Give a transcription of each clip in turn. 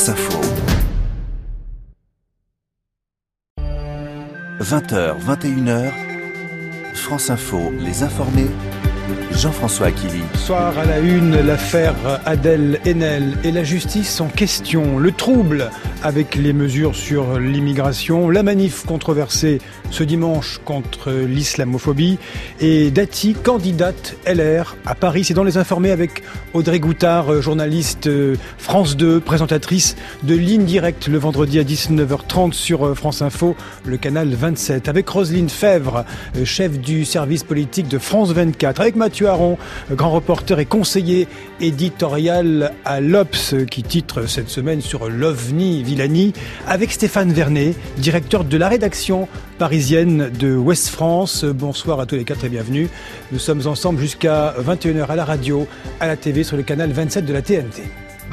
France Info. 20h, 21h, France Info, les informés, Jean-François Aquili. Soir à la une, l'affaire Adèle Haenel et la justice en question. Le trouble avec les mesures sur l'immigration, la manif controversée ce dimanche contre l'islamophobie et Dati, candidate LR à Paris. C'est dans les informés avec Audrey Goutard, journaliste France 2, présentatrice de Ligne Directe le vendredi à 19h30 sur France Info, le canal 27. Avec Roselyne Fèvre, chef du service politique de France 24. Avec Mathieu Aron, grand reporter et conseiller éditorial à l'Obs, qui titre cette semaine sur l'OVNI Villani. Avec Stéphane Vernet, directeur de la rédaction parisienne de Ouest France. Bonsoir à tous les quatre et bienvenue. Nous sommes ensemble jusqu'à 21h à la radio, à la TV sur le canal 27 de la TNT.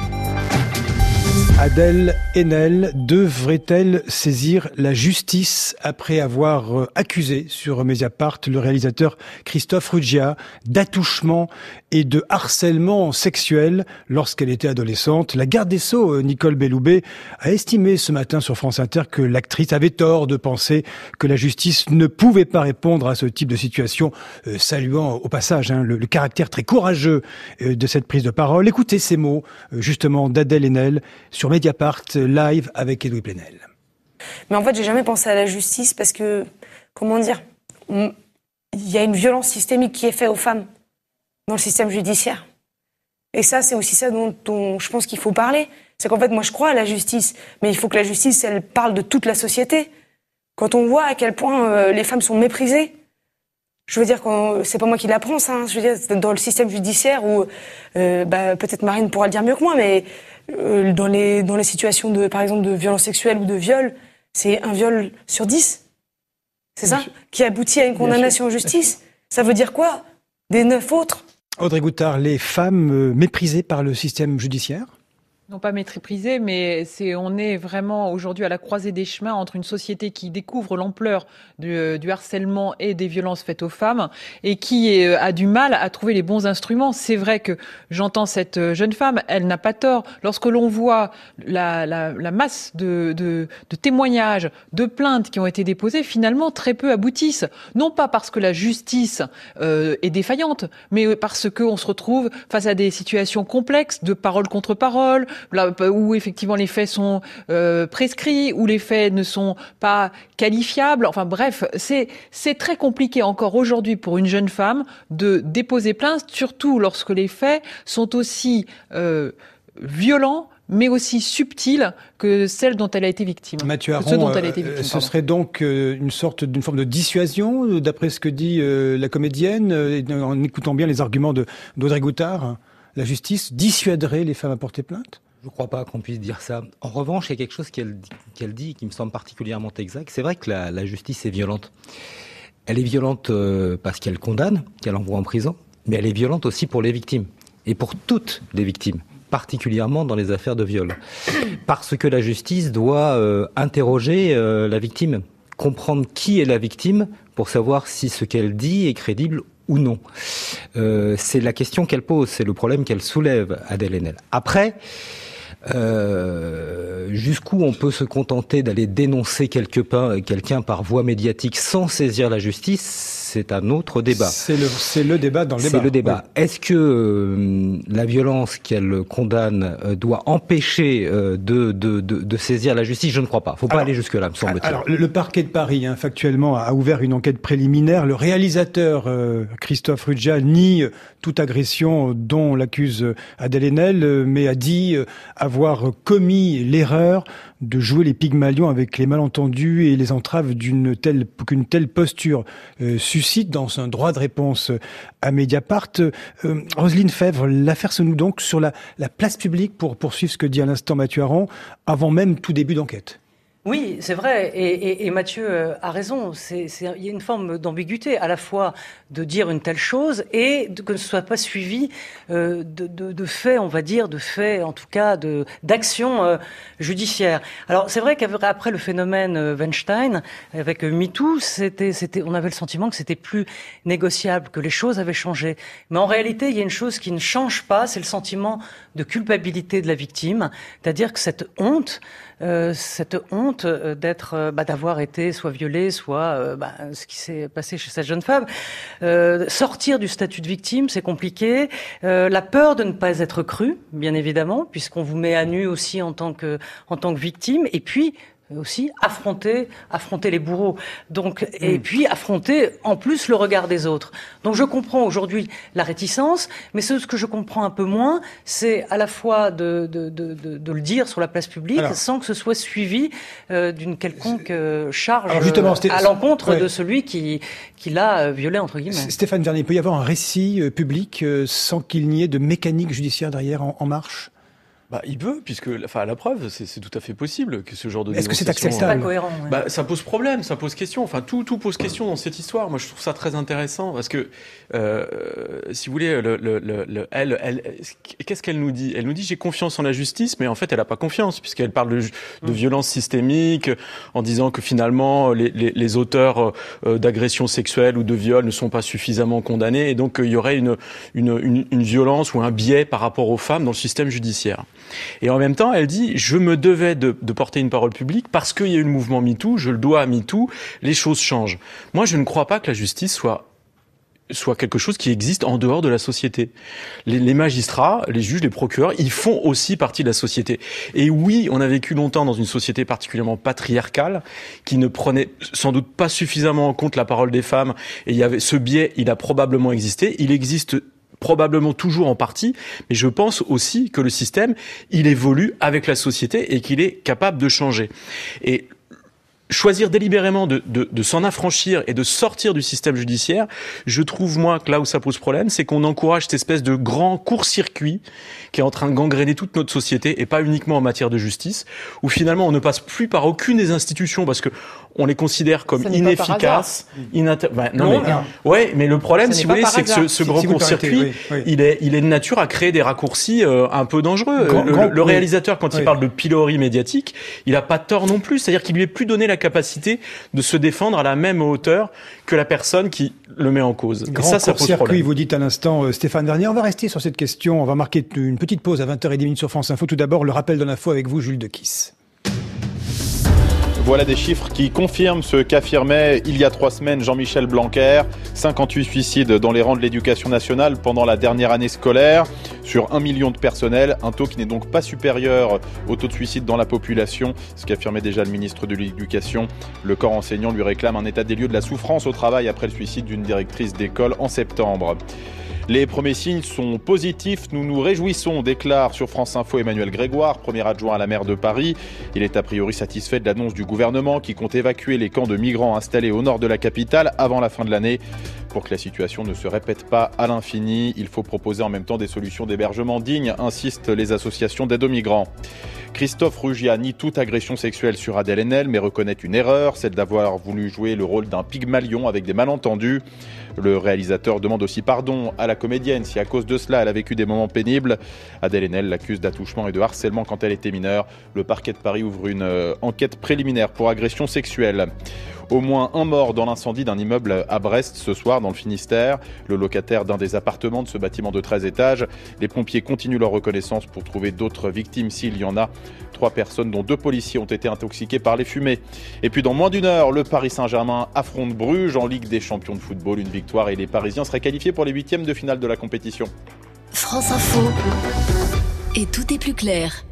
Adèle Haenel devrait-elle saisir la justice après avoir accusé sur Mediapart le réalisateur Christophe Ruggia d'attouchement et de harcèlement sexuel lorsqu'elle était adolescente? La garde des Sceaux, Nicole Belloubet, a estimé ce matin sur France Inter que l'actrice avait tort de penser que la justice ne pouvait pas répondre à ce type de situation, saluant au passage le caractère très courageux de cette prise de parole. Écoutez ces mots justement d'Adèle Haenel sur Mediapart live avec Edoui Plenel. Mais en fait, j'ai jamais pensé à la justice parce que, comment dire, il y a une violence systémique qui est faite aux femmes dans le système judiciaire. Et ça, c'est aussi ça dont je pense qu'il faut parler. C'est qu'en fait, moi, je crois à la justice, mais il faut que la justice, elle parle de toute la société. Quand on voit à quel point les femmes sont méprisées, je veux dire, c'est pas moi qui l'apprends, ça. Je veux dire, dans le système judiciaire où, peut-être Marine pourra le dire mieux que moi, mais dans les situations par exemple, de violence sexuelle ou de viol, c'est un viol sur 10. C'est ça qui aboutit à une condamnation en justice. Ça veut dire quoi? Des 9 autres? Audrey Goutard, les femmes méprisées par le système judiciaire? Non pas méprisées, mais on est vraiment aujourd'hui à la croisée des chemins entre une société qui découvre l'ampleur du harcèlement et des violences faites aux femmes et qui a du mal à trouver les bons instruments. C'est vrai que j'entends cette jeune femme, elle n'a pas tort. Lorsque l'on voit la masse de témoignages, de plaintes qui ont été déposées, finalement très peu aboutissent. Non pas parce que la justice est défaillante, mais parce qu'on se retrouve face à des situations complexes de parole contre parole, là où effectivement les faits sont prescrits, où les faits ne sont pas qualifiables. Enfin bref, c'est très compliqué encore aujourd'hui pour une jeune femme de déposer plainte, surtout lorsque les faits sont aussi violents, mais aussi subtils que celle dont elle a été victime. Mathieu Aron, ce serait donc une forme de dissuasion, d'après ce que dit la comédienne, en écoutant bien les arguments d'Audrey Goutard. La justice dissuaderait les femmes à porter plainte? Je ne crois pas qu'on puisse dire ça. En revanche, il y a quelque chose qu'elle dit qui me semble particulièrement exact. C'est vrai que la justice est violente. Elle est violente parce qu'elle condamne, qu'elle envoie en prison, mais elle est violente aussi pour les victimes. Et pour toutes les victimes, particulièrement dans les affaires de viol. Parce que la justice doit interroger la victime, comprendre qui est la victime pour savoir si ce qu'elle dit est crédible ou non. C'est la question qu'elle pose, c'est le problème qu'elle soulève, Adèle Haenel. Après, jusqu'où on peut se contenter d'aller dénoncer quelqu'un par voie médiatique sans saisir la justice, c'est un autre débat. C'est le débat dans le débat. C'est le débat. Oui. Est-ce que la violence qu'elle condamne doit empêcher de saisir la justice? Je ne crois pas. Faut pas aller jusque-là, me semble-t-il. Alors, le parquet de Paris, factuellement, a ouvert une enquête préliminaire. Le réalisateur Christophe Ruggia nie toute agression dont l'accuse Adèle Haenel, mais a dit avoir commis l'erreur de jouer les Pygmalions avec les malentendus et les entraves qu'une telle posture suscite dans un droit de réponse à Mediapart. Roselyne Fèvre, l'affaire se noue donc sur la place publique, pour poursuivre ce que dit à l'instant Mathieu Aron, avant même tout début d'enquête. Oui, c'est vrai, et Mathieu a raison. Il y a une forme d'ambiguïté, à la fois de dire une telle chose et que ce soit pas suivi de faits, on va dire, de faits, en tout cas, d'actions judiciaires. Alors, c'est vrai qu'après le phénomène Weinstein, avec MeToo, on avait le sentiment que c'était plus négociable, que les choses avaient changé. Mais en réalité, il y a une chose qui ne change pas, c'est le sentiment de culpabilité de la victime, c'est-à-dire que cette honte d'avoir été soit violée, soit ce qui s'est passé chez cette jeune femme. Sortir du statut de victime, c'est compliqué. La peur de ne pas être crue, bien évidemment, puisqu'on vous met à nu aussi en tant que victime. Et puis aussi affronter les bourreaux. Donc, et puis affronter en plus le regard des autres. Donc je comprends aujourd'hui la réticence, mais ce que je comprends un peu moins, c'est à la fois de le dire sur la place publique sans que ce soit suivi d'une quelconque charge à l'encontre de celui qui l'a violé, entre guillemets. Stéphane Vernet, il peut y avoir un récit public sans qu'il n'y ait de mécanique judiciaire derrière en marche ? Il peut, la preuve, c'est tout à fait possible que ce genre de dénonciation... Est-ce que c'est acceptable ? C'est pas cohérent. Ouais. Ça pose problème, ça pose question. Enfin, tout pose question dans cette histoire. Moi, je trouve ça très intéressant parce que, si vous voulez, elle, qu'est-ce qu'elle nous dit ? Elle nous dit j'ai confiance en la justice, mais en fait, elle a pas confiance puisqu'elle parle de violence systémique en disant que finalement, les auteurs d'agressions sexuelles ou de viols ne sont pas suffisamment condamnés et donc il y aurait une violence ou un biais par rapport aux femmes dans le système judiciaire. Et en même temps, elle dit, je me devais de porter une parole publique parce qu'il y a eu le mouvement MeToo, je le dois à MeToo, les choses changent. Moi, je ne crois pas que la justice soit quelque chose qui existe en dehors de la société. Les magistrats, les juges, les procureurs, ils font aussi partie de la société. Et oui, on a vécu longtemps dans une société particulièrement patriarcale qui ne prenait sans doute pas suffisamment en compte la parole des femmes. Et il y avait ce biais, il a probablement existé. Il existe probablement toujours en partie, mais je pense aussi que le système, il évolue avec la société et qu'il est capable de changer. Et choisir délibérément de s'en affranchir et de sortir du système judiciaire, je trouve, moi, que là où ça pose problème, c'est qu'on encourage cette espèce de grand court-circuit qui est en train de gangréner toute notre société, et pas uniquement en matière de justice, où finalement on ne passe plus par aucune des institutions parce que on les considère comme inefficaces, ouais, mais le problème, si vous voulez, c'est que ce grand court-circuit, il est de nature à créer des raccourcis un peu dangereux. Le réalisateur, quand il parle de pilori médiatique, il a pas tort non plus, c'est-à-dire qu'il lui est plus donné la capacité de se défendre à la même hauteur que la personne qui le met en cause. Grand et ça pose problème. Vous dites à l'instant, Stéphane Vernet. On va rester sur cette question. On va marquer une petite pause à 20h10 sur France Info. Tout d'abord, le rappel de l'info avec vous, Jules Dequisse. Voilà des chiffres qui confirment ce qu'affirmait il y a 3 semaines Jean-Michel Blanquer. 58 suicides dans les rangs de l'éducation nationale pendant la dernière année scolaire. Sur 1 million de personnel, un taux qui n'est donc pas supérieur au taux de suicide dans la population. Ce qu'affirmait déjà le ministre de l'Éducation. Le corps enseignant lui réclame un état des lieux de la souffrance au travail après le suicide d'une directrice d'école en septembre. Les premiers signes sont positifs, nous nous réjouissons, déclare sur France Info Emmanuel Grégoire, premier adjoint à la maire de Paris. Il est a priori satisfait de l'annonce du gouvernement qui compte évacuer les camps de migrants installés au nord de la capitale avant la fin de l'année. Pour que la situation ne se répète pas à l'infini, il faut proposer en même temps des solutions d'hébergement dignes, insistent les associations d'aide aux migrants. Christophe Rugia nie toute agression sexuelle sur Adèle Haenel, mais reconnaît une erreur, celle d'avoir voulu jouer le rôle d'un Pygmalion avec des malentendus. Le réalisateur demande aussi pardon à la comédienne si à cause de cela elle a vécu des moments pénibles. Adèle Haenel l'accuse d'attouchement et de harcèlement quand elle était mineure. Le parquet de Paris ouvre une enquête préliminaire pour agression sexuelle. Au moins un mort dans l'incendie d'un immeuble à Brest ce soir dans le Finistère. Le locataire d'un des appartements de ce bâtiment de 13 étages. Les pompiers continuent leur reconnaissance pour trouver d'autres victimes s'il y en a. 3 personnes dont 2 policiers ont été intoxiqués par les fumées. Et puis dans moins d'1 heure, le Paris Saint-Germain affronte Bruges en Ligue des champions de football. Une victoire et les Parisiens seraient qualifiés pour les 8e de finale de la compétition. France Info. Et tout est plus clair.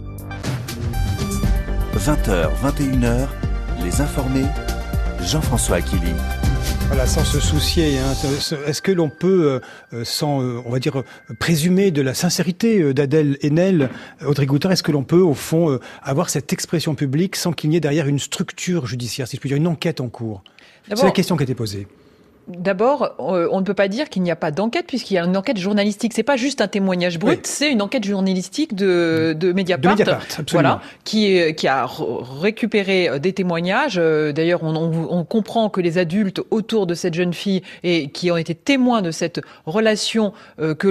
20h, 21h, les informés, Jean-François Akili. Voilà, sans se soucier. Est-ce que l'on peut, on va dire, présumer de la sincérité d'Adèle Haenel, Audrey Goutard, est-ce que l'on peut, au fond, avoir cette expression publique sans qu'il n'y ait derrière une structure judiciaire, si je puis dire, une enquête en cours ? C'est la question qui a été posée. D'abord, on ne peut pas dire qu'il n'y a pas d'enquête puisqu'il y a une enquête journalistique. C'est pas juste un témoignage brut, c'est une enquête journalistique de Mediapart. Voilà, qui a récupéré des témoignages. D'ailleurs, on comprend que les adultes autour de cette jeune fille et qui ont été témoins de cette relation que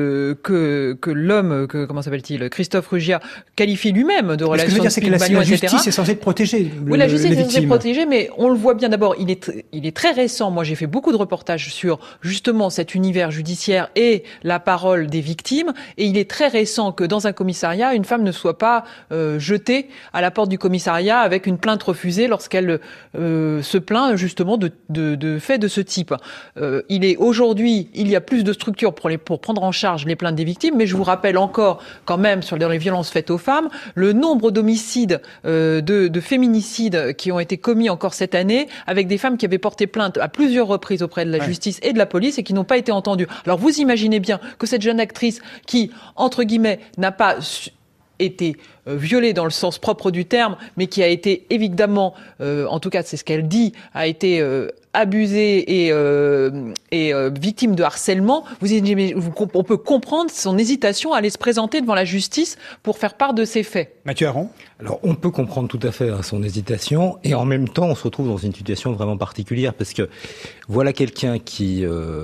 l'homme, comment s'appelle-t-il, Christophe Ruggia, qualifie lui-même de relation. Ce que je veux dire, c'est que la justice est censée protéger oui, la justice est censée protéger, mais on le voit bien. D'abord, il est très récent. Moi, j'ai fait beaucoup de reportages sur justement cet univers judiciaire et la parole des victimes. Et il est très récent que dans un commissariat, une femme ne soit pas jetée à la porte du commissariat avec une plainte refusée lorsqu'elle se plaint justement de faits de ce type. Aujourd'hui, il y a plus de structures pour prendre en charge les plaintes des victimes, mais je vous rappelle encore quand même dans les violences faites aux femmes, le nombre d'homicides, de féminicides qui ont été commis encore cette année avec des femmes qui avaient porté plainte à plusieurs reprises auprès de la justice et de la police et qui n'ont pas été entendues. Alors vous imaginez bien que cette jeune actrice qui, entre guillemets, n'a pas été violée dans le sens propre du terme, mais qui a été évidemment, en tout cas c'est ce qu'elle dit, a été abusée et victime de harcèlement, on peut comprendre son hésitation à aller se présenter devant la justice pour faire part de ces faits. Mathieu Aron ? Alors on peut comprendre tout à fait son hésitation et en même temps on se retrouve dans une situation vraiment particulière parce que voilà quelqu'un qui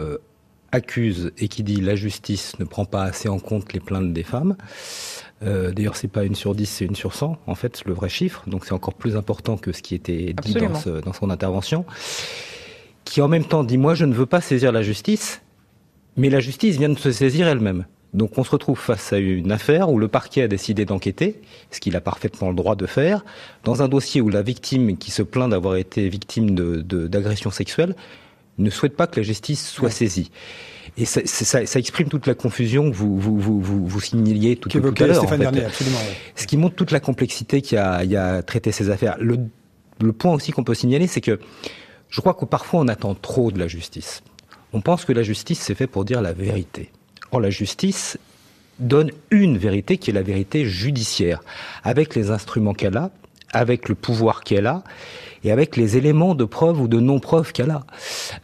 accuse et qui dit la justice ne prend pas assez en compte les plaintes des femmes. D'ailleurs, c'est pas 1 sur 10, c'est 1 sur 100, en fait, le vrai chiffre. Donc, c'est encore plus important que ce qui était dit dans son intervention. Qui, en même temps, dit, moi, je ne veux pas saisir la justice, mais la justice vient de se saisir elle-même. Donc, on se retrouve face à une affaire où le parquet a décidé d'enquêter, ce qu'il a parfaitement le droit de faire, dans un dossier où la victime qui se plaint d'avoir été victime d'agression sexuelle ne souhaite pas que la justice soit saisie. Et ça exprime toute la confusion que vous signaliez tout à l'heure. Stéphane Bernier, absolument. Ouais. Ce qui montre toute la complexité qu'il y a à traiter ces affaires. Le point aussi qu'on peut signaler, c'est que je crois que parfois on attend trop de la justice. On pense que la justice, c'est fait pour dire la vérité. Or, la justice donne une vérité qui est la vérité judiciaire, avec les instruments qu'elle a, avec le pouvoir qu'elle a, et avec les éléments de preuve ou de non-preuve qu'elle a.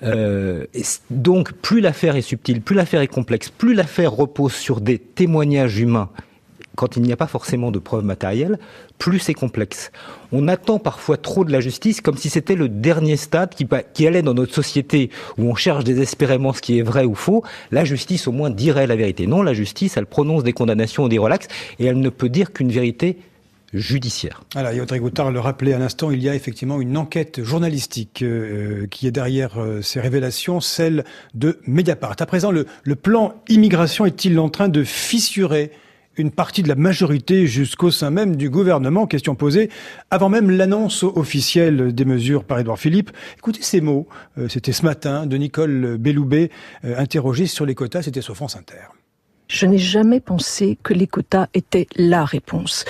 Donc, plus l'affaire est subtile, plus l'affaire est complexe, plus l'affaire repose sur des témoignages humains, quand il n'y a pas forcément de preuves matérielles, plus c'est complexe. On attend parfois trop de la justice, comme si c'était le dernier stade qui allait dans notre société, où on cherche désespérément ce qui est vrai ou faux. La justice, au moins, dirait la vérité. Non, la justice, elle prononce des condamnations ou des relax, et elle ne peut dire qu'une vérité judiciaire. Voilà, et Audrey Goutard le rappelait à l'instant, il y a effectivement une enquête journalistique qui est derrière ces révélations, celle de Mediapart. À présent, le plan immigration est-il en train de fissurer une partie de la majorité jusqu'au sein même du gouvernement? Question posée avant même l'annonce officielle des mesures par Édouard Philippe. Écoutez ces mots, c'était ce matin de Nicole Belloubet, interrogée sur les quotas, c'était sur France Inter. Je n'ai jamais pensé que les quotas étaient la réponse.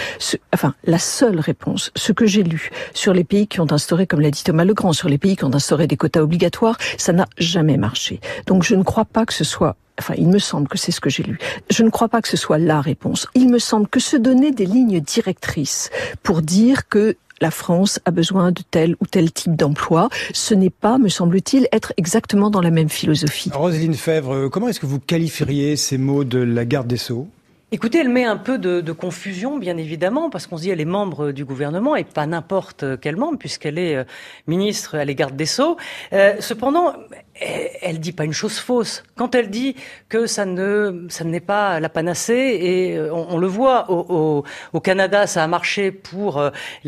La seule réponse. Ce que j'ai lu sur les pays qui ont instauré, comme l'a dit Thomas Legrand, sur les pays qui ont instauré des quotas obligatoires, ça n'a jamais marché. Donc je ne crois pas que ce soit... il me semble que c'est ce que j'ai lu. Je ne crois pas que ce soit la réponse. Il me semble que se donner des lignes directrices pour dire que la France a besoin de tel ou tel type d'emploi, ce n'est pas, me semble-t-il, être exactement dans la même philosophie. Roselyne Fèvre, comment est-ce que vous qualifieriez ces mots de la garde des Sceaux ? Écoutez, elle met un peu de confusion, bien évidemment, parce qu'on se dit elle est membre du gouvernement et pas n'importe quel membre, puisqu'elle est ministre, elle est garde des Sceaux. Cependant, elle dit pas une chose fausse. Quand elle dit que ça n'est pas la panacée, et on le voit au Canada, ça a marché pour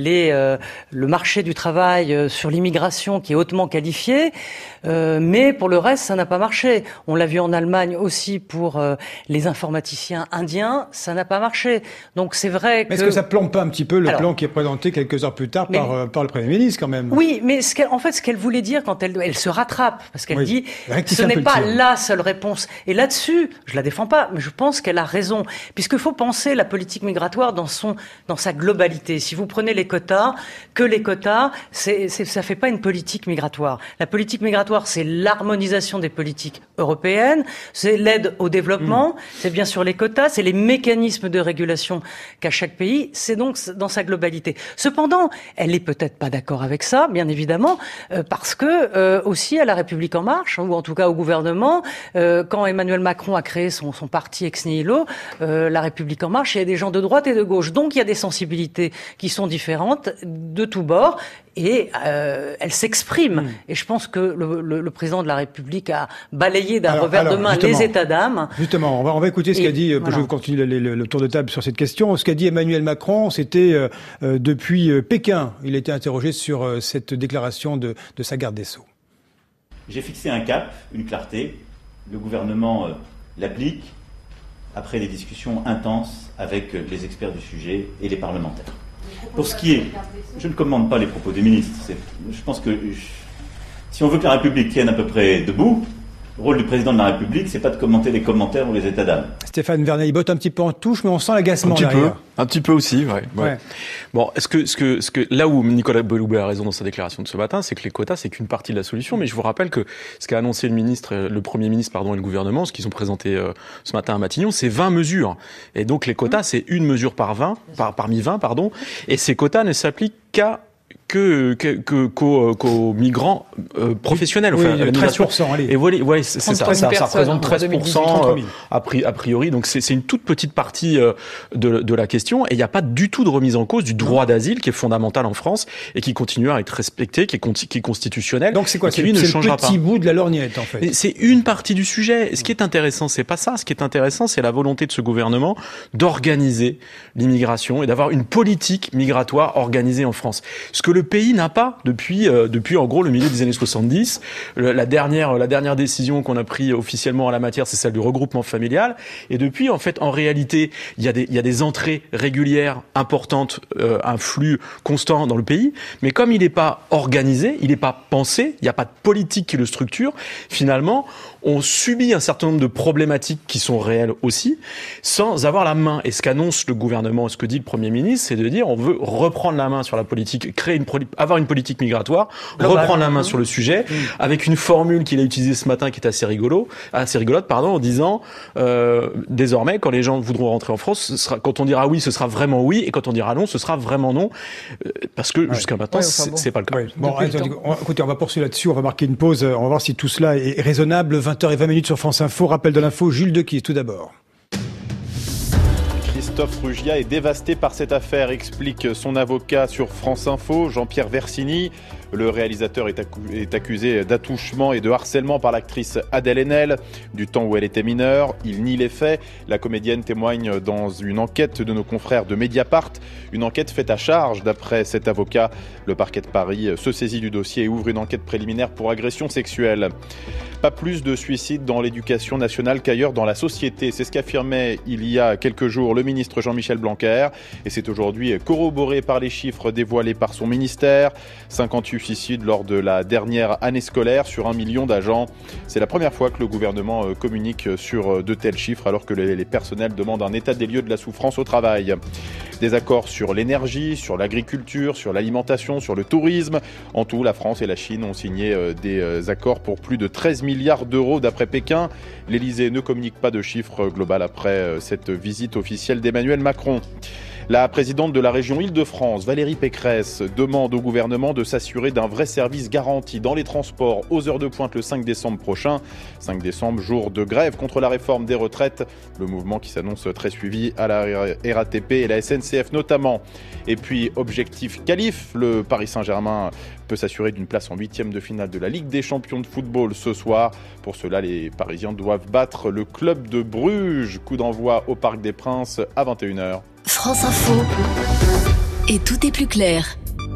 le marché du travail sur l'immigration qui est hautement qualifié, mais pour le reste, ça n'a pas marché. On l'a vu en Allemagne aussi pour les informaticiens indiens. Ça n'a pas marché. Donc c'est vrai que... Mais est-ce que ça plombe pas un petit peu le plan qui est présenté quelques heures plus tard par le Premier ministre quand même ? Oui, mais ce qu'elle voulait dire quand elle se rattrape, parce qu'elle dit ce n'est pas la seule réponse. Et là-dessus, je la défends pas, mais je pense qu'elle a raison, puisqu'il faut penser la politique migratoire dans sa globalité. Si vous prenez les quotas, ça fait pas une politique migratoire. La politique migratoire, c'est l'harmonisation des politiques européennes, c'est l'aide au développement, c'est bien sûr les quotas, c'est les mécanismes de régulation qu'a chaque pays, c'est donc dans sa globalité. Cependant, elle est peut-être pas d'accord avec ça, bien évidemment, parce que aussi à La République En Marche, ou en tout cas au gouvernement, quand Emmanuel Macron a créé son parti ex nihilo, La République En Marche, il y a des gens de droite et de gauche. Donc il y a des sensibilités qui sont différentes de tous bords. Et elle s'exprime. Et je pense que le président de la République a balayé d'un revers de main les états d'âme. Justement, on va écouter ce qu'a dit, voilà. Je continue le tour de table sur cette question. Ce qu'a dit Emmanuel Macron, c'était depuis Pékin. Il a été interrogé sur cette déclaration de sa garde des Sceaux. J'ai fixé un cap, une clarté. Le gouvernement l'applique après des discussions intenses avec les experts du sujet et les parlementaires. Pour ce qui est, je ne commande pas les propos des ministres. Je pense que si on veut que la République tienne à peu près debout, le rôle du président de la République, c'est pas de commenter les commentaires ou les états d'âme. Stéphane Vernet, il botte un petit peu en touche, mais on sent l'agacement derrière. Un petit peu aussi, ouais. Bon, est-ce que là où Nicolas Belloubet a raison dans sa déclaration de ce matin, c'est que les quotas, c'est qu'une partie de la solution. Mais je vous rappelle que ce qu'a annoncé le Premier ministre, et le gouvernement, ce qu'ils ont présenté ce matin à Matignon, c'est 20 mesures. Et donc les quotas, c'est une mesure parmi 20, et ces quotas ne s'appliquent qu'aux migrants professionnels. Enfin, 13%, allez. Et voilà, c'est ça. Ça représente 13% a priori. Donc c'est une toute petite partie de la question. Et il n'y a pas du tout de remise en cause du droit d'asile qui est fondamental en France et qui continue à être respecté, qui est constitutionnel. Donc c'est quoi? C'est le petit bout de la lorgnette, en fait. C'est une partie du sujet. Ce qui est intéressant, c'est pas ça. Ce qui est intéressant, c'est la volonté de ce gouvernement d'organiser l'immigration et d'avoir une politique migratoire organisée en France. Ce que le pays n'a pas depuis en gros le milieu des années 70. La dernière décision qu'on a prise officiellement en la matière, c'est celle du regroupement familial. Et depuis, en fait, en réalité, il y a des entrées régulières importantes, un flux constant dans le pays. Mais comme il n'est pas organisé, il n'est pas pensé, il n'y a pas de politique qui le structure, finalement, on subit un certain nombre de problématiques qui sont réelles aussi, sans avoir la main. Et ce qu'annonce le gouvernement, ce que dit le Premier ministre, c'est de dire on veut reprendre la main sur la politique, avoir une politique migratoire, reprendre la main sur le sujet, avec une formule qu'il a utilisée ce matin qui est assez rigolote, en disant désormais, quand les gens voudront rentrer en France, quand on dira oui, ce sera vraiment oui, et quand on dira non, ce sera vraiment non, parce que jusqu'à maintenant, c'est pas le cas. Bon, écoutez, on va poursuivre là-dessus, on va marquer une pause, on va voir si tout cela est raisonnable. 20h20 sur France Info. Rappel de l'info, Jules Dequier, tout d'abord. Christophe Rugia est dévasté par cette affaire, explique son avocat sur France Info, Jean-Pierre Versini. Le réalisateur est accusé d'attouchement et de harcèlement par l'actrice Adèle Haenel du temps où elle était mineure. Il nie les faits. La comédienne témoigne dans une enquête de nos confrères de Mediapart. Une enquête faite à charge d'après cet avocat. Le parquet de Paris se saisit du dossier et ouvre une enquête préliminaire pour agression sexuelle. Pas plus de suicides dans l'éducation nationale qu'ailleurs dans la société. C'est ce qu'affirmait il y a quelques jours le ministre Jean-Michel Blanquer. Et c'est aujourd'hui corroboré par les chiffres dévoilés par son ministère. 58 suicides lors de la dernière année scolaire sur 1 million d'agents. C'est la première fois que le gouvernement communique sur de tels chiffres alors que les personnels demandent un état des lieux de la souffrance au travail. Des accords sur l'énergie, sur l'agriculture, sur l'alimentation, sur le tourisme. En tout, la France et la Chine ont signé des accords pour plus de 13 milliards d'euros d'après Pékin. L'Elysée ne communique pas de chiffre global après cette visite officielle d'Emmanuel Macron. La présidente de la région Île-de-France, Valérie Pécresse, demande au gouvernement de s'assurer d'un vrai service garanti dans les transports aux heures de pointe le 5 décembre prochain. 5 décembre, jour de grève contre la réforme des retraites. Le mouvement qui s'annonce très suivi à la RATP et la SNCF notamment. Et puis, objectif qualif, le Paris Saint-Germain peut s'assurer d'une place en 8e de finale de la Ligue des Champions de football ce soir. Pour cela, les Parisiens doivent battre le club de Bruges. Coup d'envoi au Parc des Princes à 21h. France Info. Et tout est plus clair.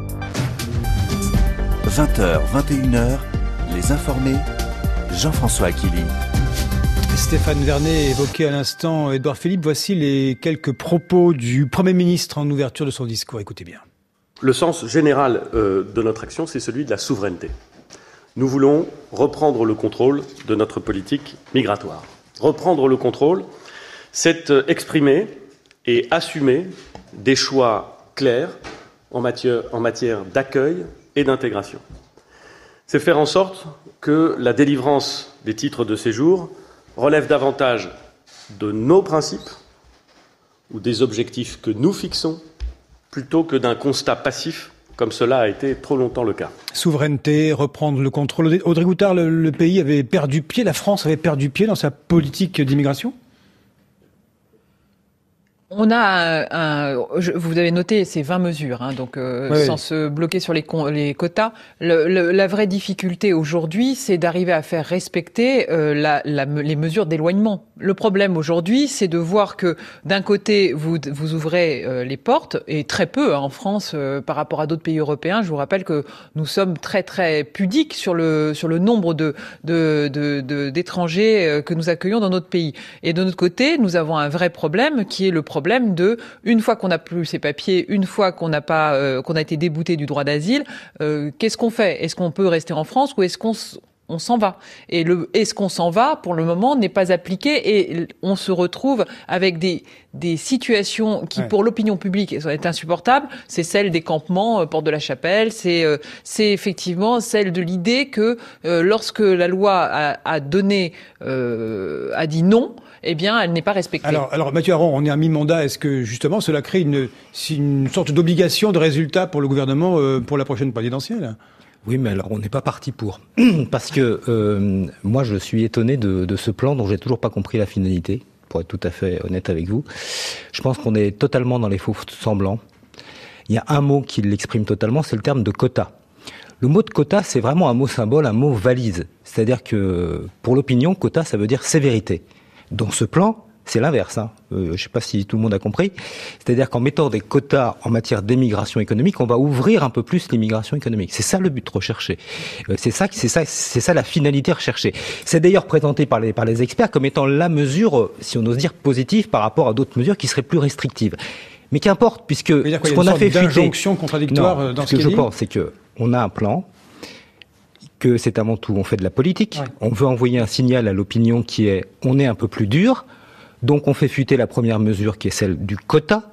20h, 21h, les informés, Jean-François Akili. Stéphane Vernet évoquait à l'instant Édouard Philippe. Voici les quelques propos du Premier ministre en ouverture de son discours. Écoutez bien. Le sens général de notre action, c'est celui de la souveraineté. Nous voulons reprendre le contrôle de notre politique migratoire. Reprendre le contrôle, c'est exprimer et assumer des choix clairs en matière d'accueil et d'intégration. C'est faire en sorte que la délivrance des titres de séjour relève davantage de nos principes ou des objectifs que nous fixons, plutôt que d'un constat passif, comme cela a été trop longtemps le cas. Souveraineté, reprendre le contrôle. Audrey Goutard, le pays avait perdu pied, la France avait perdu pied dans sa politique d'immigration ? On a vous avez noté ces 20 mesures, donc oui. Sans se bloquer sur les quotas. La vraie difficulté aujourd'hui, c'est d'arriver à faire respecter les mesures d'éloignement. Le problème aujourd'hui, c'est de voir que d'un côté, vous ouvrez les portes, et très peu en France par rapport à d'autres pays européens. Je vous rappelle que nous sommes très très pudiques sur le nombre d'étrangers que nous accueillons dans notre pays. Et de notre côté, nous avons un vrai problème qui est le problème de, une fois qu'on n'a plus ses papiers, une fois qu'on n'a pas, qu'on a été débouté du droit d'asile, qu'est-ce qu'on fait ? Est-ce qu'on peut rester en France ou est-ce qu'on s'en va ? Et est-ce qu'on s'en va, pour le moment, n'est pas appliqué et on se retrouve avec des situations qui, pour l'opinion publique, sont insupportables. C'est celle des campements Porte de la Chapelle, c'est effectivement celle de l'idée que lorsque la loi a dit non, eh bien, elle n'est pas respectée. Alors Mathieu Aron, on est à mi-mandat. Est-ce que, justement, cela crée une sorte d'obligation de résultat pour le gouvernement pour la prochaine présidentielle ? Oui, mais alors on n'est pas parti pour. Parce que moi, je suis étonné de ce plan dont j'ai toujours pas compris la finalité, pour être tout à fait honnête avec vous. Je pense qu'on est totalement dans les faux semblants. Il y a un mot qui l'exprime totalement, c'est le terme de quota. Le mot de quota, c'est vraiment un mot symbole, un mot valise. C'est-à-dire que, pour l'opinion, quota, ça veut dire sévérité. Dans ce plan, c'est l'inverse. Je ne sais pas si tout le monde a compris. C'est-à-dire qu'en mettant des quotas en matière d'émigration économique, on va ouvrir un peu plus l'immigration économique. C'est ça le but recherché. C'est ça la finalité recherchée. C'est d'ailleurs présenté par les experts comme étant la mesure, si on ose dire, positive par rapport à d'autres mesures qui seraient plus restrictives. Mais qu'importe, puisque ce qu'on a fait fuiter... d'injonction contradictoire dans ce que je pense, c'est que on a un plan, que c'est avant tout, on fait de la politique, on veut envoyer un signal à l'opinion qui est, on est un peu plus dur, donc on fait fuiter la première mesure qui est celle du quota,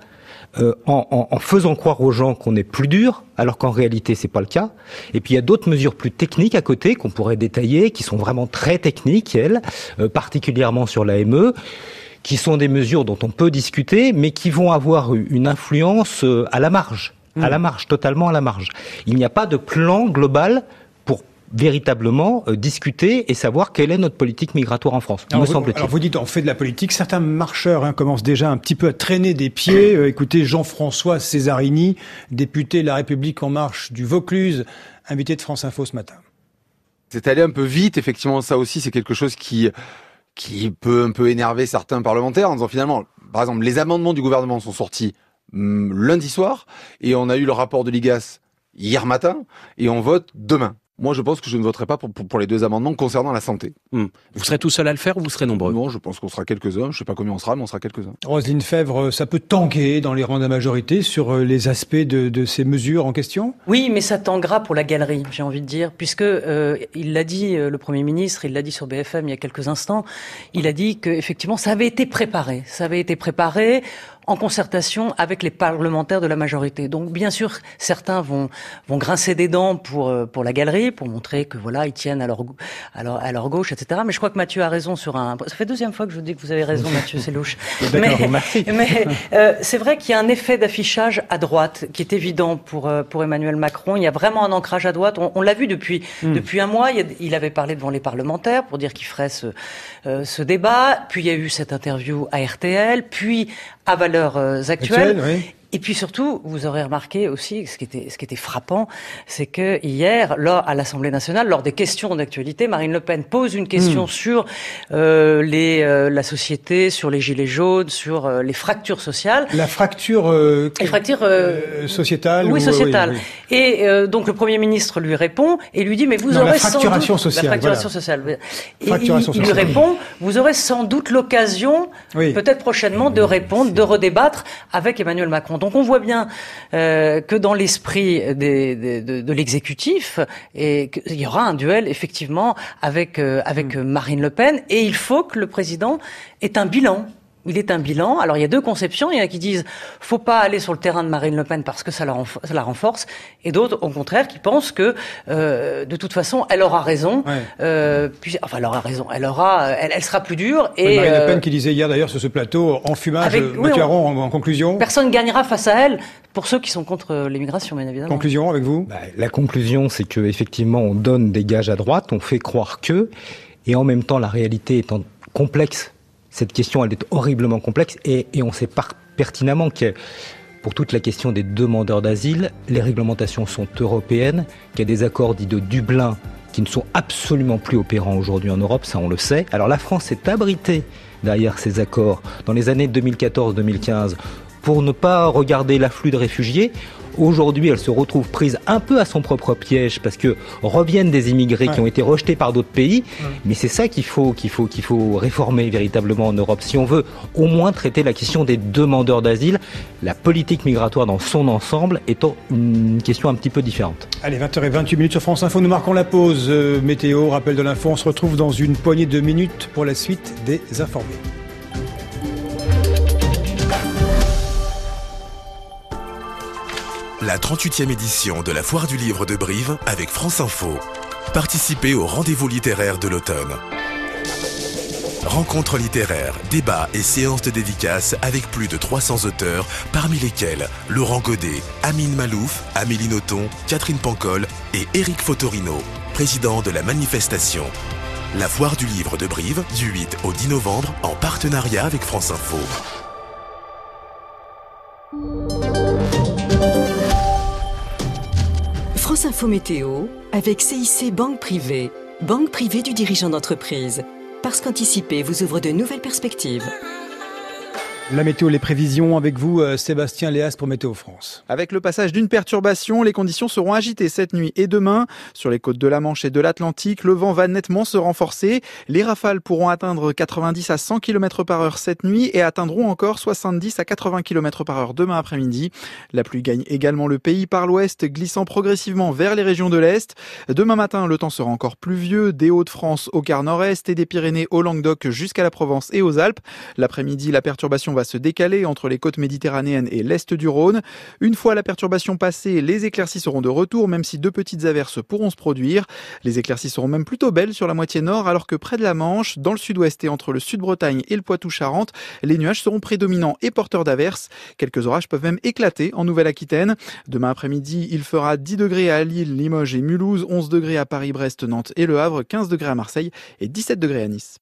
en faisant croire aux gens qu'on est plus dur, alors qu'en réalité c'est pas le cas. Et puis il y a d'autres mesures plus techniques à côté qu'on pourrait détailler, qui sont vraiment très techniques, elles, particulièrement sur l'AME, qui sont des mesures dont on peut discuter, mais qui vont avoir une influence à la marge, totalement à la marge. Il n'y a pas de plan global pour véritablement discuter et savoir quelle est notre politique migratoire en France, me semble-t-il. Alors vous dites, on fait de la politique. Certains marcheurs commencent déjà un petit peu à traîner des pieds. Écoutez, Jean-François Césarini, député La République En Marche du Vaucluse, invité de France Info ce matin. C'est allé un peu vite, effectivement. Ça aussi, c'est quelque chose qui peut un peu énerver certains parlementaires en disant finalement, par exemple, les amendements du gouvernement sont sortis lundi soir et on a eu le rapport de l'IGAS hier matin et on vote demain. Moi, je pense que je ne voterai pas pour les deux amendements concernant la santé. Vous serez tout seul à le faire ou vous serez nombreux ? Non, je pense qu'on sera quelques-uns. Je ne sais pas combien on sera, mais on sera quelques-uns. Roselyne Fèvre, ça peut tanguer dans les rangs de la majorité sur les aspects de ces mesures en question ? Oui, mais ça tanguera pour la galerie, j'ai envie de dire, puisque il l'a dit, le Premier ministre, il l'a dit sur BFM il y a quelques instants, il a dit qu'effectivement, ça avait été préparé. Ça avait été préparé en concertation avec les parlementaires de la majorité. Donc, bien sûr, certains vont grincer des dents pour la galerie, pour montrer que voilà, ils tiennent à leur gauche, etc. Mais je crois que Mathieu a raison sur un... Ça fait deuxième fois que je vous dis que vous avez raison, Mathieu, c'est louche. D'accord, merci. Mais c'est vrai qu'il y a un effet d'affichage à droite qui est évident pour Emmanuel Macron. Il y a vraiment un ancrage à droite. On l'a vu depuis un mois. Il avait parlé devant les parlementaires pour dire qu'il ferait ce débat. Puis il y a eu cette interview à RTL. Puis à Valeurs Actuelles. Oui. Et puis surtout, vous aurez remarqué aussi, ce qui était frappant, c'est que hier, à l'Assemblée nationale, lors des questions d'actualité, Marine Le Pen pose une question sur la société, sur les gilets jaunes, sur les fractures sociales. La fracture sociétale. Oui, sociétale. Oui. Et donc le Premier ministre lui répond et lui dit mais vous aurez la fracturation sans doute sociale. La fracturation sociale. Et fracturation il lui répond vous aurez sans doute l'occasion, peut-être prochainement, de répondre, de redébattre avec Emmanuel Macron. Donc on voit bien que dans l'esprit de l'exécutif, il y aura un duel effectivement avec Marine Le Pen, et il faut que le président ait un bilan Il est un bilan. Alors il y a deux conceptions. Il y en a qui disent faut pas aller sur le terrain de Marine Le Pen parce que ça la renforce, et d'autres au contraire qui pensent que de toute façon elle aura raison. Ouais. Elle aura raison. Elle sera plus dure. Et Marine Le Pen qui disait hier d'ailleurs sur ce plateau enfumage, Mathieu Aron, en conclusion. Personne ne gagnera face à elle. Pour ceux qui sont contre l'immigration, bien évidemment. Conclusion avec vous ? La conclusion, c'est que effectivement, on donne des gages à droite, on fait croire que, et en même temps, la réalité étant complexe. Cette question, elle est horriblement complexe et on sait pertinemment que pour toute la question des demandeurs d'asile, les réglementations sont européennes, qu'il y a des accords dits de Dublin qui ne sont absolument plus opérants aujourd'hui en Europe, ça on le sait. Alors la France s'est abritée derrière ces accords dans les années 2014-2015 pour ne pas regarder l'afflux de réfugiés. Aujourd'hui, elle se retrouve prise un peu à son propre piège parce que reviennent des immigrés qui ont été rejetés par d'autres pays. Mais c'est ça qu'il faut réformer véritablement en Europe. Si on veut au moins traiter la question des demandeurs d'asile, la politique migratoire dans son ensemble étant une question un petit peu différente. Allez, 20h28 sur France Info. Nous marquons la pause. Météo, rappel de l'info. On se retrouve dans une poignée de minutes pour la suite des informés. La 38e édition de la Foire du Livre de Brive avec France Info. Participez au rendez-vous littéraire de l'automne. Rencontres littéraires, débats et séances de dédicaces avec plus de 300 auteurs, parmi lesquels Laurent Godet, Amine Malouf, Amélie Nothomb, Catherine Pancol et Éric Fotorino, président de la manifestation. La Foire du Livre de Brive, du 8 au 10 novembre, en partenariat avec France Info. France Info Météo avec CIC Banque Privée, banque privée du dirigeant d'entreprise. Parce qu'anticiper vous ouvre de nouvelles perspectives. La météo, les prévisions avec vous, Sébastien Léas pour Météo France. Avec le passage d'une perturbation, les conditions seront agitées cette nuit et demain. Sur les côtes de la Manche et de l'Atlantique, le vent va nettement se renforcer. Les rafales pourront atteindre 90 à 100 km/h cette nuit et atteindront encore 70 à 80 km/h demain après-midi. La pluie gagne également le pays par l'ouest, glissant progressivement vers les régions de l'Est. Demain matin, le temps sera encore pluvieux, des Hauts-de-France au quart nord-est et des Pyrénées au Languedoc jusqu'à la Provence et aux Alpes. L'après-midi, la perturbation va se décaler entre les côtes méditerranéennes et l'est du Rhône. Une fois la perturbation passée, les éclaircies seront de retour, même si de petites averses pourront se produire. Les éclaircies seront même plutôt belles sur la moitié nord, alors que près de la Manche, dans le sud-ouest et entre le sud-Bretagne et le Poitou-Charentes, les nuages seront prédominants et porteurs d'averses. Quelques orages peuvent même éclater en Nouvelle-Aquitaine. Demain après-midi, il fera 10 degrés à Lille, Limoges et Mulhouse, 11 degrés à Paris, Brest, Nantes et Le Havre, 15 degrés à Marseille et 17 degrés à Nice.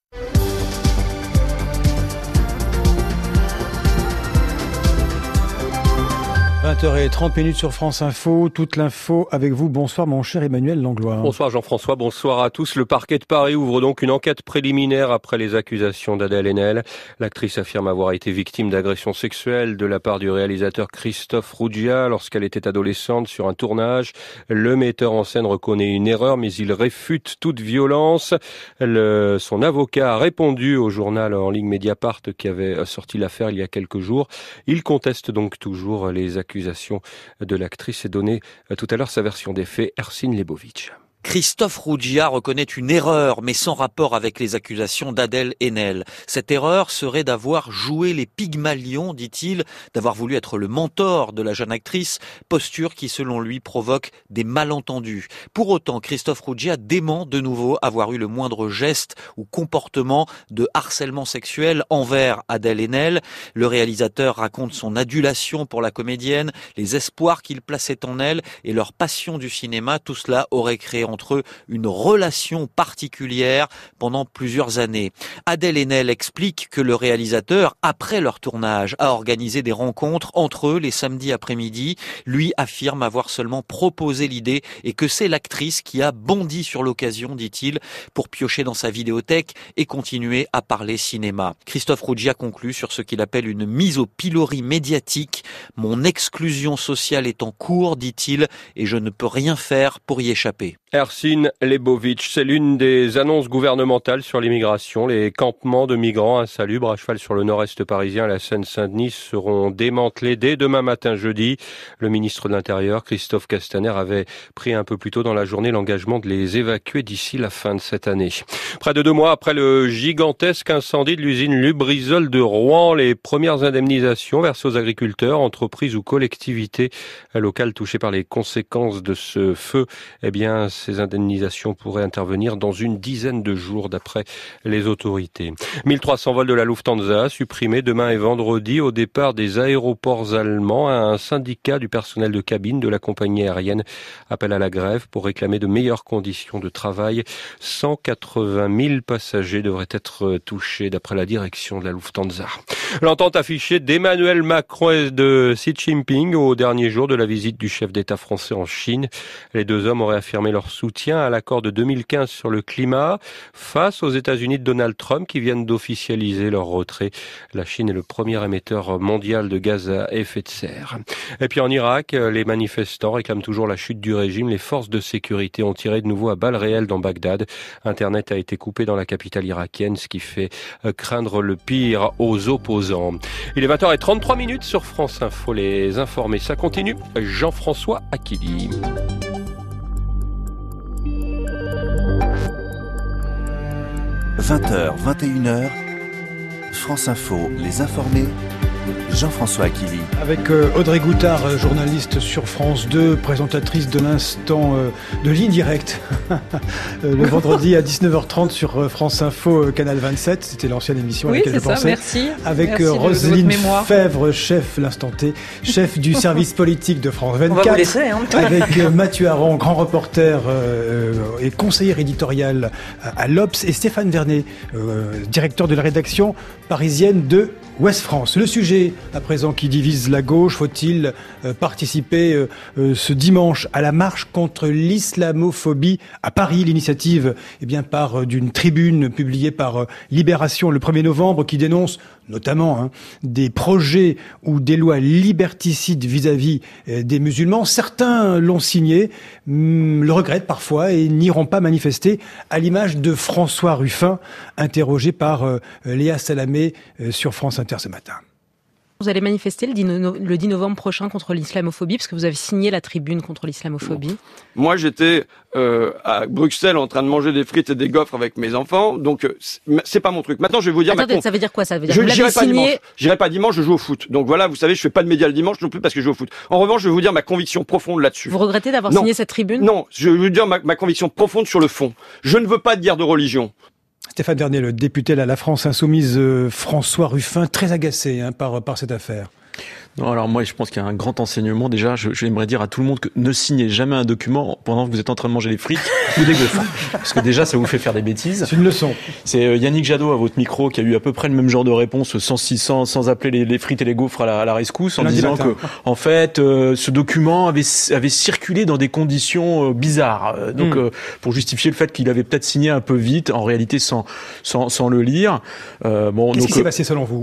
20h30 sur France Info, toute l'info avec vous. Bonsoir mon cher Emmanuel Langlois. Bonsoir Jean-François, bonsoir à tous. Le parquet de Paris ouvre donc une enquête préliminaire après les accusations d'Adèle Haenel. L'actrice affirme avoir été victime d'agressions sexuelles de la part du réalisateur Christophe Rougia lorsqu'elle était adolescente sur un tournage. Le metteur en scène reconnaît une erreur mais il réfute toute violence. Son avocat a répondu au journal en ligne Mediapart qui avait sorti l'affaire il y a quelques jours. Il conteste donc toujours les accusations de l'actrice et donné tout à l'heure sa version des faits. Ersin Lebovic. Christophe Rougia reconnaît une erreur, mais sans rapport avec les accusations d'Adèle Haenel. Cette erreur serait d'avoir joué les Pygmalions, dit-il, d'avoir voulu être le mentor de la jeune actrice, posture qui, selon lui, provoque des malentendus. Pour autant, Christophe Rougia dément de nouveau avoir eu le moindre geste ou comportement de harcèlement sexuel envers Adèle Haenel. Le réalisateur raconte son adulation pour la comédienne, les espoirs qu'il plaçait en elle et leur passion du cinéma. Tout cela aurait créé entre eux une relation particulière pendant plusieurs années. Adèle Haenel explique que le réalisateur, après leur tournage, a organisé des rencontres entre eux les samedis après-midi. Lui affirme avoir seulement proposé l'idée et que c'est l'actrice qui a bondi sur l'occasion, dit-il, pour piocher dans sa vidéothèque et continuer à parler cinéma. Christophe Rougia conclut sur ce qu'il appelle une mise au pilori médiatique. Mon exclusion sociale est en cours, dit-il, et je ne peux rien faire pour y échapper. Ersin Lebovic, c'est l'une des annonces gouvernementales sur l'immigration. Les campements de migrants insalubres à cheval sur le nord-est parisien, la Seine-Saint-Denis, seront démantelés dès demain matin jeudi. Le ministre de l'Intérieur, Christophe Castaner, avait pris un peu plus tôt dans la journée l'engagement de les évacuer d'ici la fin de cette année. Près de 2 mois après le gigantesque incendie de l'usine Lubrizol de Rouen, les premières indemnisations versées aux agriculteurs, entreprises ou collectivités locales touchées par les conséquences de ce feu, eh bien, ces indemnisations pourraient intervenir dans une dizaine de jours d'après les autorités. 1300 vols de la Lufthansa supprimés demain et vendredi au départ des aéroports allemands. Un syndicat du personnel de cabine de la compagnie aérienne appelle à la grève pour réclamer de meilleures conditions de travail. 180 000 passagers devraient être touchés d'après la direction de la Lufthansa. L'entente affichée d'Emmanuel Macron et de Xi Jinping au dernier jour de la visite du chef d'État français en Chine. Les deux hommes auraient affirmé leur soutien à l'accord de 2015 sur le climat face aux États-Unis de Donald Trump qui viennent d'officialiser leur retrait. La Chine est le premier émetteur mondial de gaz à effet de serre. Et puis en Irak, les manifestants réclament toujours la chute du régime. Les forces de sécurité ont tiré de nouveau à balles réelles dans Bagdad. Internet a été coupé dans la capitale irakienne, ce qui fait craindre le pire aux opposants. Il est 20h33 sur France Info. Les informés, ça continue. Jean-François Akili. – 20h, 21h, France Info, les informés, Jean-François Akili. Avec Audrey Goutard, journaliste sur France 2, présentatrice de l'instant de Ligne Directe, le vendredi à 19h30 sur France Info, Canal 27. C'était l'ancienne émission à laquelle je pensais. Merci. Avec merci Roselyne Fèvre, chef, l'instant T, chef du service politique de France 24. On va vous laisser, hein. Avec Mathieu Aron, grand reporter et conseiller éditorial à l'Obs, et Stéphane Vernet, directeur de la rédaction parisienne de Ouest France. Le sujet à présent qui divise la gauche, faut-il participer ce dimanche à la marche contre l'islamophobie à Paris? L'initiative part d'une tribune publiée par Libération le 1er novembre qui dénonce notamment des projets ou des lois liberticides vis-à-vis des musulmans. Certains l'ont signé, le regrettent parfois et n'iront pas manifester, à l'image de François Ruffin, interrogé par Léa Salamé sur France Inter ce matin. Vous allez manifester le 10 novembre prochain contre l'islamophobie, parce que vous avez signé la tribune contre l'islamophobie. Moi, j'étais à Bruxelles en train de manger des frites et des gaufres avec mes enfants, donc c'est pas mon truc. Maintenant, je vais vous dire... Attendez, ça veut dire quoi? Ça veut dire que vous j'irai l'avez pas signé... dimanche. J'irai pas dimanche, je joue au foot. Donc voilà, vous savez, je fais pas de médias le dimanche non plus parce que je joue au foot. En revanche, je vais vous dire ma conviction profonde là-dessus. Vous regrettez d'avoir signé cette tribune? Non, je vais vous dire ma conviction profonde sur le fond. Je ne veux pas de guerre de religion. Stéphane Vernet, le député de la France Insoumise, François Ruffin, très agacé par cette affaire. Non, alors moi je pense qu'il y a un grand enseignement. Déjà, j'aimerais dire à tout le monde que ne signez jamais un document pendant que vous êtes en train de manger des frites ou des gaufres. Parce que déjà, ça vous fait faire des bêtises. C'est une leçon. C'est Yannick Jadot à votre micro qui a eu à peu près le même genre de réponse sans appeler les frites et les gaufres à la rescousse, en disant que, en fait, ce document avait circulé dans des conditions bizarres. Donc, pour justifier le fait qu'il avait peut-être signé un peu vite, en réalité sans le lire. Qu'est-ce qui s'est passé selon vous?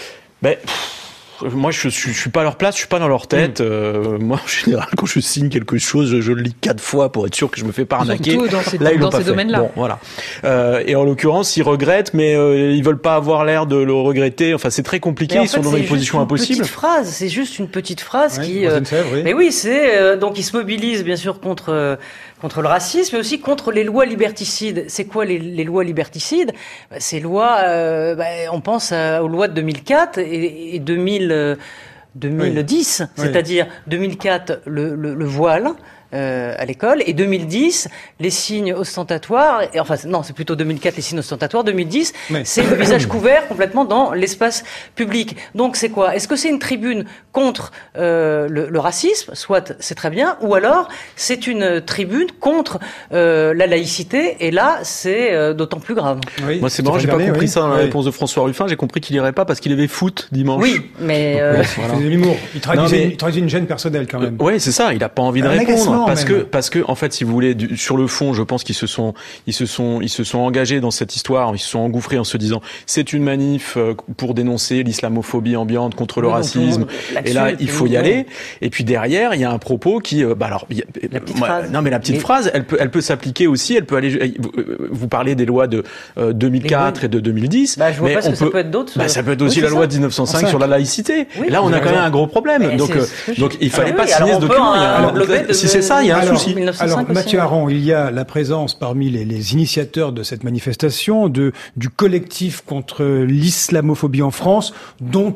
Moi, je suis pas à leur place, je suis pas dans leur tête. Moi, en général, quand je signe quelque chose, je le lis 4 fois pour être sûr que je me fais pas arnaquer. Là, ils l'ont pas fait. Bon, voilà. Et en l'occurrence, ils regrettent, mais ils veulent pas avoir l'air de le regretter. Enfin, c'est très compliqué. Ils sont dans une position impossible. C'est juste une petite phrase qui. Oui. Mais oui, c'est donc ils se mobilisent bien sûr contre le racisme, mais aussi contre les lois liberticides. C'est quoi les lois liberticides? Ces lois, on pense aux lois de 2004 et 2010, oui. C'est-à-dire 2004 le voile à l'école, et 2010 les signes ostentatoires, c'est plutôt 2004 les signes ostentatoires, 2010 c'est le visage couvert complètement dans l'espace public. Donc c'est quoi? Est-ce que c'est une tribune contre le racisme? Soit c'est très bien, ou alors c'est une tribune contre la laïcité, et là c'est d'autant plus grave. Oui. Moi c'est marrant, j'ai pas compris ça dans la réponse de François Ruffin, j'ai compris qu'il irait pas parce qu'il avait foot dimanche. Oui, mais il faisait de l'humour, il traduisait une gêne personnelle quand même. Oui, c'est ça, il a pas envie de répondre. parce que en fait, si vous voulez, sur le fond, je pense qu'ils se sont engagés dans cette histoire, ils se sont engouffrés en se disant c'est une manif pour dénoncer l'islamophobie ambiante contre le racisme. Et là, il faut y aller. Et puis derrière, il y a un propos qui, la petite phrase, elle peut s'appliquer aussi. Elle peut aller. Vous parlez des lois de 2004 et de 2010. Je vois pas ce que ça peut être d'autre. Ça peut être aussi la loi de 1905 sur la laïcité. Et là, on a quand même un gros problème. Donc il fallait pas signer ce document. Si c'est ça, il y a un souci. Alors, Mathieu Aron, il y a la présence parmi les initiateurs de cette manifestation du collectif contre l'islamophobie en France, dont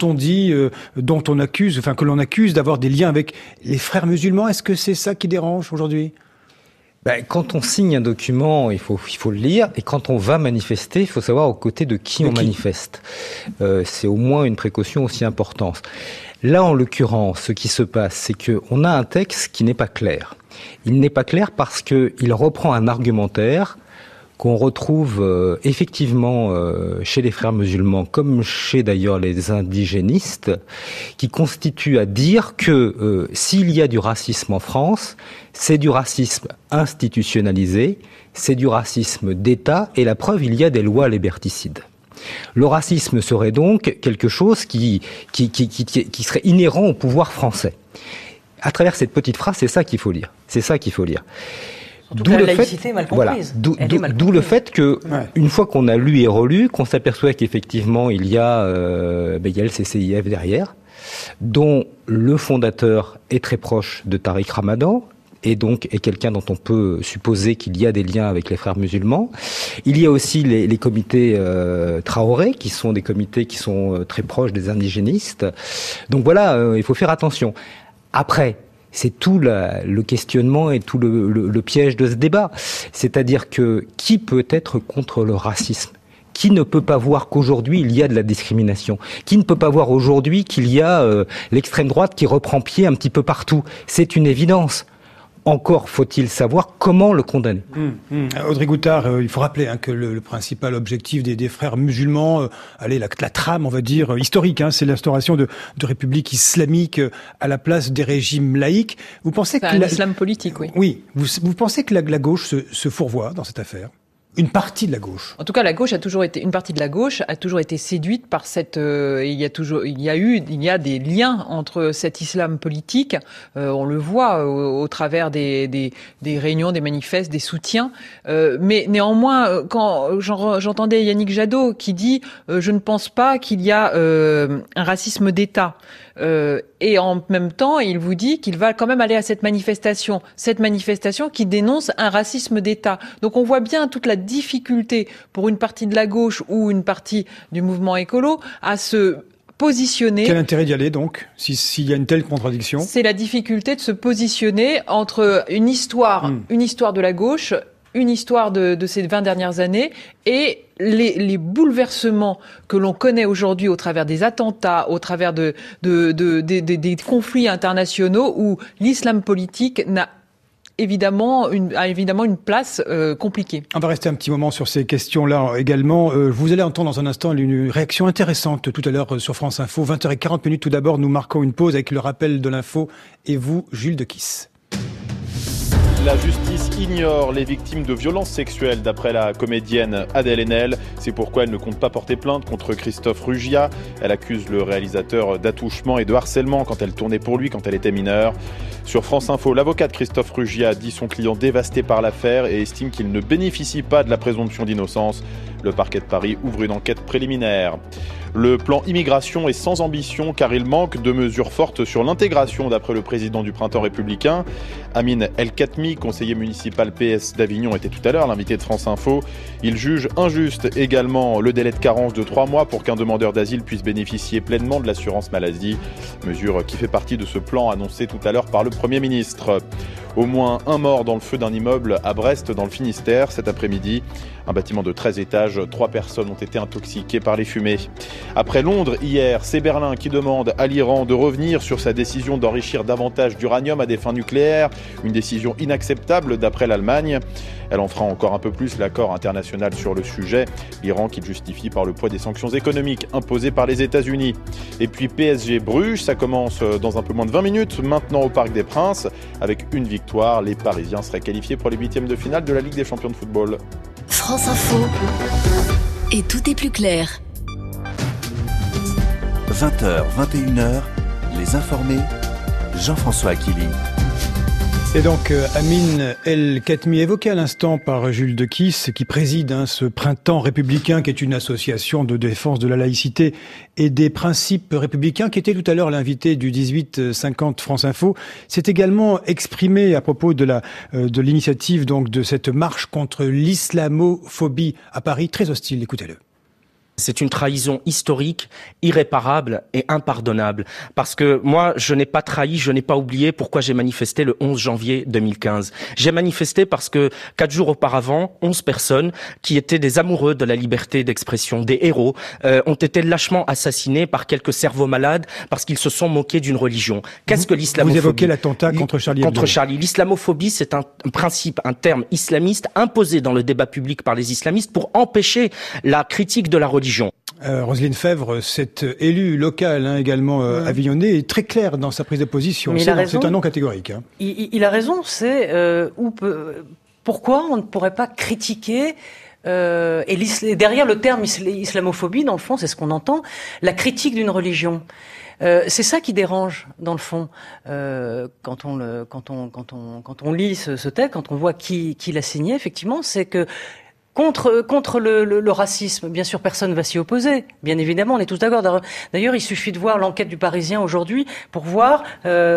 que l'on accuse d'avoir des liens avec les frères musulmans. Est-ce que c'est ça qui dérange aujourd'hui ? Quand on signe un document, il faut le lire, et quand on va manifester, il faut savoir aux côtés de qui on manifeste. C'est au moins une précaution aussi importante. Là, en l'occurrence, ce qui se passe, c'est qu'on a un texte qui n'est pas clair. Il n'est pas clair parce qu'il reprend un argumentaire qu'on retrouve effectivement chez les frères musulmans, comme chez d'ailleurs les indigénistes, qui constitue à dire que s'il y a du racisme en France, c'est du racisme institutionnalisé, c'est du racisme d'État, et la preuve, il y a des lois liberticides. Le racisme serait donc quelque chose qui serait inhérent au pouvoir français. À travers cette petite phrase, c'est ça qu'il faut lire. C'est ça qu'il faut lire. D'où la laïcité est mal comprise. D'où le fait que, une fois qu'on a lu et relu, qu'on s'aperçoit qu'effectivement il y a le CCIF derrière, dont le fondateur est très proche de Tariq Ramadan, et donc est quelqu'un dont on peut supposer qu'il y a des liens avec les frères musulmans. Il y a aussi les comités Traoré, qui sont des comités qui sont très proches des indigénistes. Donc voilà, il faut faire attention. Après, c'est tout le questionnement et tout le piège de ce débat. C'est-à-dire que qui peut être contre le racisme ? Qui ne peut pas voir qu'aujourd'hui il y a de la discrimination ? Qui ne peut pas voir aujourd'hui qu'il y a l'extrême droite qui reprend pied un petit peu partout ? C'est une évidence. Encore faut-il savoir comment le condamner. Audrey Goutard, il faut rappeler que le principal objectif des frères musulmans, la trame, on va dire, historique, c'est l'instauration de républiques islamiques à la place des régimes laïques. Vous pensez que l'islam politique, oui. Oui. Vous pensez que la gauche se fourvoie dans cette affaire ? Une partie de la gauche. En tout cas, une partie de la gauche a toujours été séduite par cette. Il y a des liens entre cet islam politique. On le voit au travers des réunions, des manifestes, des soutiens. Mais néanmoins, quand j'entendais Yannick Jadot qui dit, je ne pense pas qu'il y a un racisme d'État. Et en même temps, il vous dit qu'il va quand même aller à cette manifestation qui dénonce un racisme d'État. Donc on voit bien toute la difficulté pour une partie de la gauche ou une partie du mouvement écolo à se positionner. Quel intérêt d'y aller donc, s'il y a une telle contradiction ? C'est la difficulté de se positionner entre une histoire de la gauche, une histoire de ces 20 dernières années et les bouleversements que l'on connaît aujourd'hui au travers des attentats, au travers des conflits internationaux où l'islam politique a évidemment une place compliquée. On va rester un petit moment sur ces questions-là également. Vous allez entendre dans un instant une réaction intéressante tout à l'heure sur France Info. 20h40 tout d'abord, nous marquons une pause avec le rappel de l'info. Et vous, Jules Dequisse. La justice ignore les victimes de violences sexuelles d'après la comédienne Adèle Haenel. C'est pourquoi elle ne compte pas porter plainte contre Christophe Rugia. Elle accuse le réalisateur d'attouchement et de harcèlement quand elle tournait pour lui quand elle était mineure. Sur France Info, l'avocat de Christophe Rugia dit son client dévasté par l'affaire et estime qu'il ne bénéficie pas de la présomption d'innocence. Le parquet de Paris ouvre une enquête préliminaire. Le plan immigration est sans ambition car il manque de mesures fortes sur l'intégration d'après le président du Printemps républicain. Amine El-Khatmi, conseiller municipal PS d'Avignon, était tout à l'heure l'invité de France Info. Il juge injuste également le délai de carence de 3 mois pour qu'un demandeur d'asile puisse bénéficier pleinement de l'assurance maladie. Mesure qui fait partie de ce plan annoncé tout à l'heure par le Premier ministre. Au moins un mort dans le feu d'un immeuble à Brest dans le Finistère cet après-midi. Un bâtiment de 13 étages, 3 personnes ont été intoxiquées par les fumées. Après Londres, hier, c'est Berlin qui demande à l'Iran de revenir sur sa décision d'enrichir davantage d'uranium à des fins nucléaires. Une décision inacceptable d'après l'Allemagne. Elle en fera encore un peu plus l'accord international sur le sujet. L'Iran qui le justifie par le poids des sanctions économiques imposées par les États-Unis. Et puis PSG Bruges, ça commence dans un peu moins de 20 minutes. Maintenant au Parc des Princes. Avec une victoire, les Parisiens seraient qualifiés pour les 8e de finale de la Ligue des champions de football. France Info. Et tout est plus clair. 20h, 21h, les informés, Jean-François Akili. Et donc, Amin El-Khatmi, évoqué à l'instant par Jules Dequisse, qui préside ce Printemps républicain, qui est une association de défense de la laïcité et des principes républicains, qui était tout à l'heure l'invité du 18-50 France Info, s'est également exprimé à propos de l'initiative donc de cette marche contre l'islamophobie à Paris, très hostile. Écoutez-le. C'est une trahison historique, irréparable et impardonnable. Parce que moi, je n'ai pas trahi, je n'ai pas oublié pourquoi j'ai manifesté le 11 janvier 2015. J'ai manifesté parce que 4 jours auparavant, 11 personnes qui étaient des amoureux de la liberté d'expression, des héros, ont été lâchement assassinés par quelques cerveaux malades parce qu'ils se sont moqués d'une religion. Qu'est-ce que l'islamophobie ? Vous évoquez l'attentat contre Charlie Hebdo. Contre Charlie. L'islamophobie, c'est un principe, un terme islamiste imposé dans le débat public par les islamistes pour empêcher la critique de la religion. Roselyne Fèvre, cette élue locale également avignonnais, est très claire dans sa prise de position. C'est un non catégorique. Il a raison, c'est pourquoi on ne pourrait pas critiquer et derrière le terme islamophobie, dans le fond, c'est ce qu'on entend, la critique d'une religion. C'est ça qui dérange dans le fond quand on lit ce texte, quand on voit qui l'a signé, effectivement, c'est que contre le racisme, bien sûr, personne ne va s'y opposer. Bien évidemment, on est tous d'accord. D'ailleurs, il suffit de voir l'enquête du Parisien aujourd'hui pour voir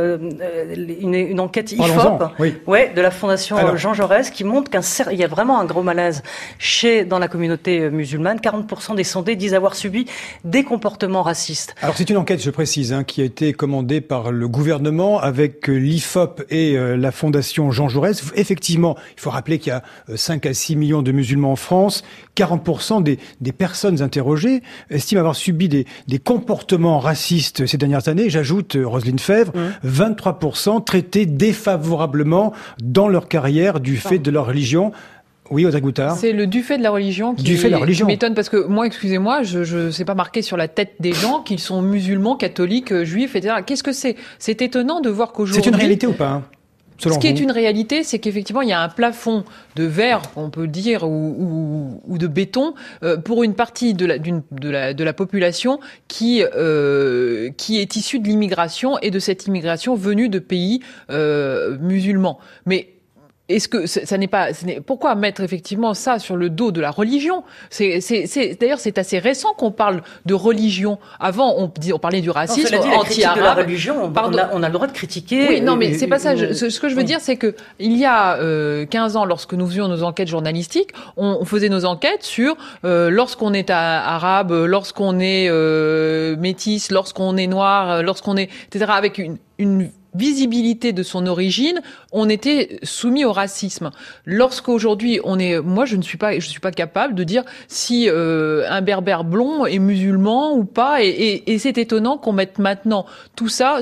une enquête IFOP, de la Fondation Jean Jaurès, qui montre qu'il y a vraiment un gros malaise dans la communauté musulmane. 40% des sondés disent avoir subi des comportements racistes. Alors c'est une enquête, je précise, qui a été commandée par le gouvernement avec l'IFOP et la Fondation Jean Jaurès. Effectivement, il faut rappeler qu'il y a 5 à 6 millions de musulmans en France, 40% des personnes interrogées estiment avoir subi des comportements racistes ces dernières années. J'ajoute, Roselyne Fèvre, 23% traités défavorablement dans leur carrière du fait de leur religion. Oui, Audrey Goutard. C'est le du fait de la religion qui m'étonne parce que moi, excusez-moi, je sais pas marqué sur la tête des gens qu'ils sont musulmans, catholiques, juifs, etc. Qu'est-ce que c'est ? C'est étonnant de voir qu'aujourd'hui... C'est une réalité ou pas Ce qui est une réalité, c'est qu'effectivement, il y a un plafond de verre, on peut dire, ou de béton, pour une partie de la population qui est issue de l'immigration et de cette immigration venue de pays musulmans. Mais est-ce que pourquoi mettre effectivement ça sur le dos de la religion ? D'ailleurs, c'est assez récent qu'on parle de religion. Avant, on parlait du racisme anti-arabe. De la religion, on a le droit de critiquer. Oui, non, mais c'est pas ça. Ce que je veux dire, c'est que il y a 15 ans, lorsque nous faisions nos enquêtes journalistiques, on faisait nos enquêtes sur lorsqu'on est arabe, lorsqu'on est métis, lorsqu'on est noir, lorsqu'on est, etc., avec une visibilité de son origine, on était soumis au racisme. Lorsqu'aujourd'hui moi je suis pas capable de dire si un berbère blond est musulman ou pas, et c'est étonnant qu'on mette maintenant tout ça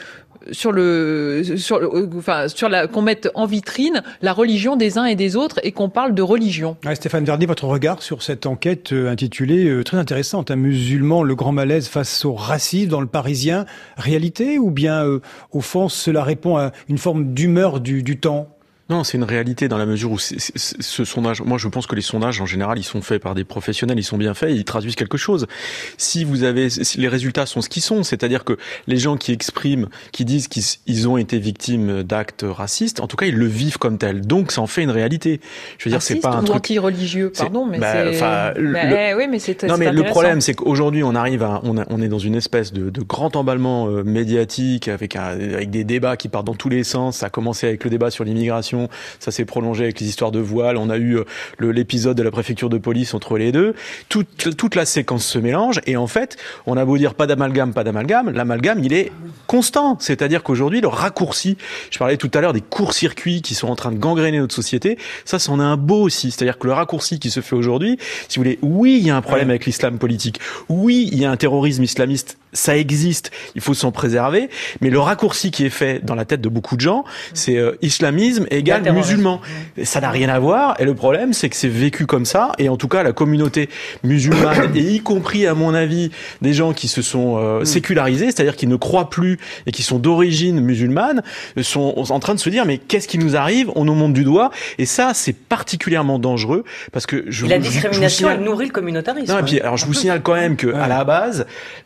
qu'on mette en vitrine la religion des uns et des autres et qu'on parle de religion. Stéphane Vernet, votre regard sur cette enquête intitulée très intéressante, un musulman, le grand malaise face au racisme dans le Parisien, réalité ou bien au fond cela répond à une forme d'humeur du temps ? Non, c'est une réalité dans la mesure où ce sondage, moi je pense que les sondages en général ils sont faits par des professionnels, ils sont bien faits, ils traduisent quelque chose. Si les résultats sont ce qu'ils sont, c'est-à-dire que les gens qui expriment, qui disent qu'ils ont été victimes d'actes racistes, en tout cas ils le vivent comme tel, donc ça en fait une réalité. Je veux dire, c'est pas un truc anti-religieux, pardon, mais oui, mais c'est non, mais le problème c'est qu'aujourd'hui on est dans une espèce de grand emballement médiatique avec des débats qui partent dans tous les sens. Ça a commencé avec le débat sur l'immigration l'éducation, ça s'est prolongé avec les histoires de voile, on a eu l'épisode de la préfecture de police entre les deux. Toute la séquence se mélange et en fait, on a beau dire pas d'amalgame, l'amalgame il est constant. C'est-à-dire qu'aujourd'hui, le raccourci, je parlais tout à l'heure des courts-circuits qui sont en train de gangréner notre société, ça c'en est un beau aussi. C'est-à-dire que le raccourci qui se fait aujourd'hui, si vous voulez, oui, il y a un problème avec l'islam politique, oui, il y a un terrorisme islamiste, ça existe, il faut s'en préserver, mais le raccourci qui est fait dans la tête de beaucoup de gens, c'est islamisme égale musulman. Ça n'a rien à voir, et le problème, c'est que c'est vécu comme ça, et en tout cas, la communauté musulmane, et y compris, à mon avis, des gens qui se sont sécularisés, c'est-à-dire qui ne croient plus et qui sont d'origine musulmane, sont en train de se dire, mais qu'est-ce qui nous arrive? On nous montre du doigt, et ça, c'est particulièrement dangereux, parce que la discrimination, elle nourrit le communautarisme. Non, et puis, alors, je vous signale quand même que, à la base,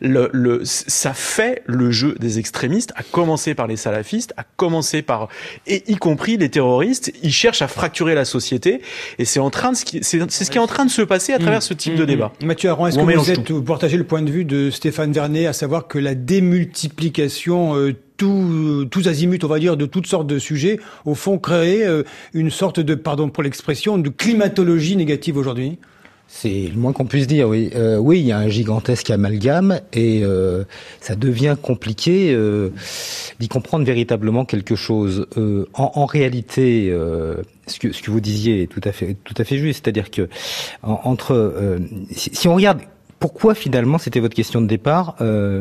ça fait le jeu des extrémistes, à commencer par les salafistes, et y compris les terroristes. Ils cherchent à fracturer la société, et c'est ce qui est en train de se passer à travers ce type de débat. Mathieu Aron, est-ce que vous partagez le point de vue de Stéphane Vernet, à savoir que la démultiplication tous azimuts, on va dire, de toutes sortes de sujets, au fond, créer une sorte de, pardon pour l'expression, de climatologie négative aujourd'hui? C'est le moins qu'on puisse dire, oui. Oui, il y a un gigantesque amalgame et ça devient compliqué d'y comprendre véritablement quelque chose. En réalité, ce que vous disiez est tout à fait juste, c'est-à-dire que si on regarde pourquoi finalement, c'était votre question de départ,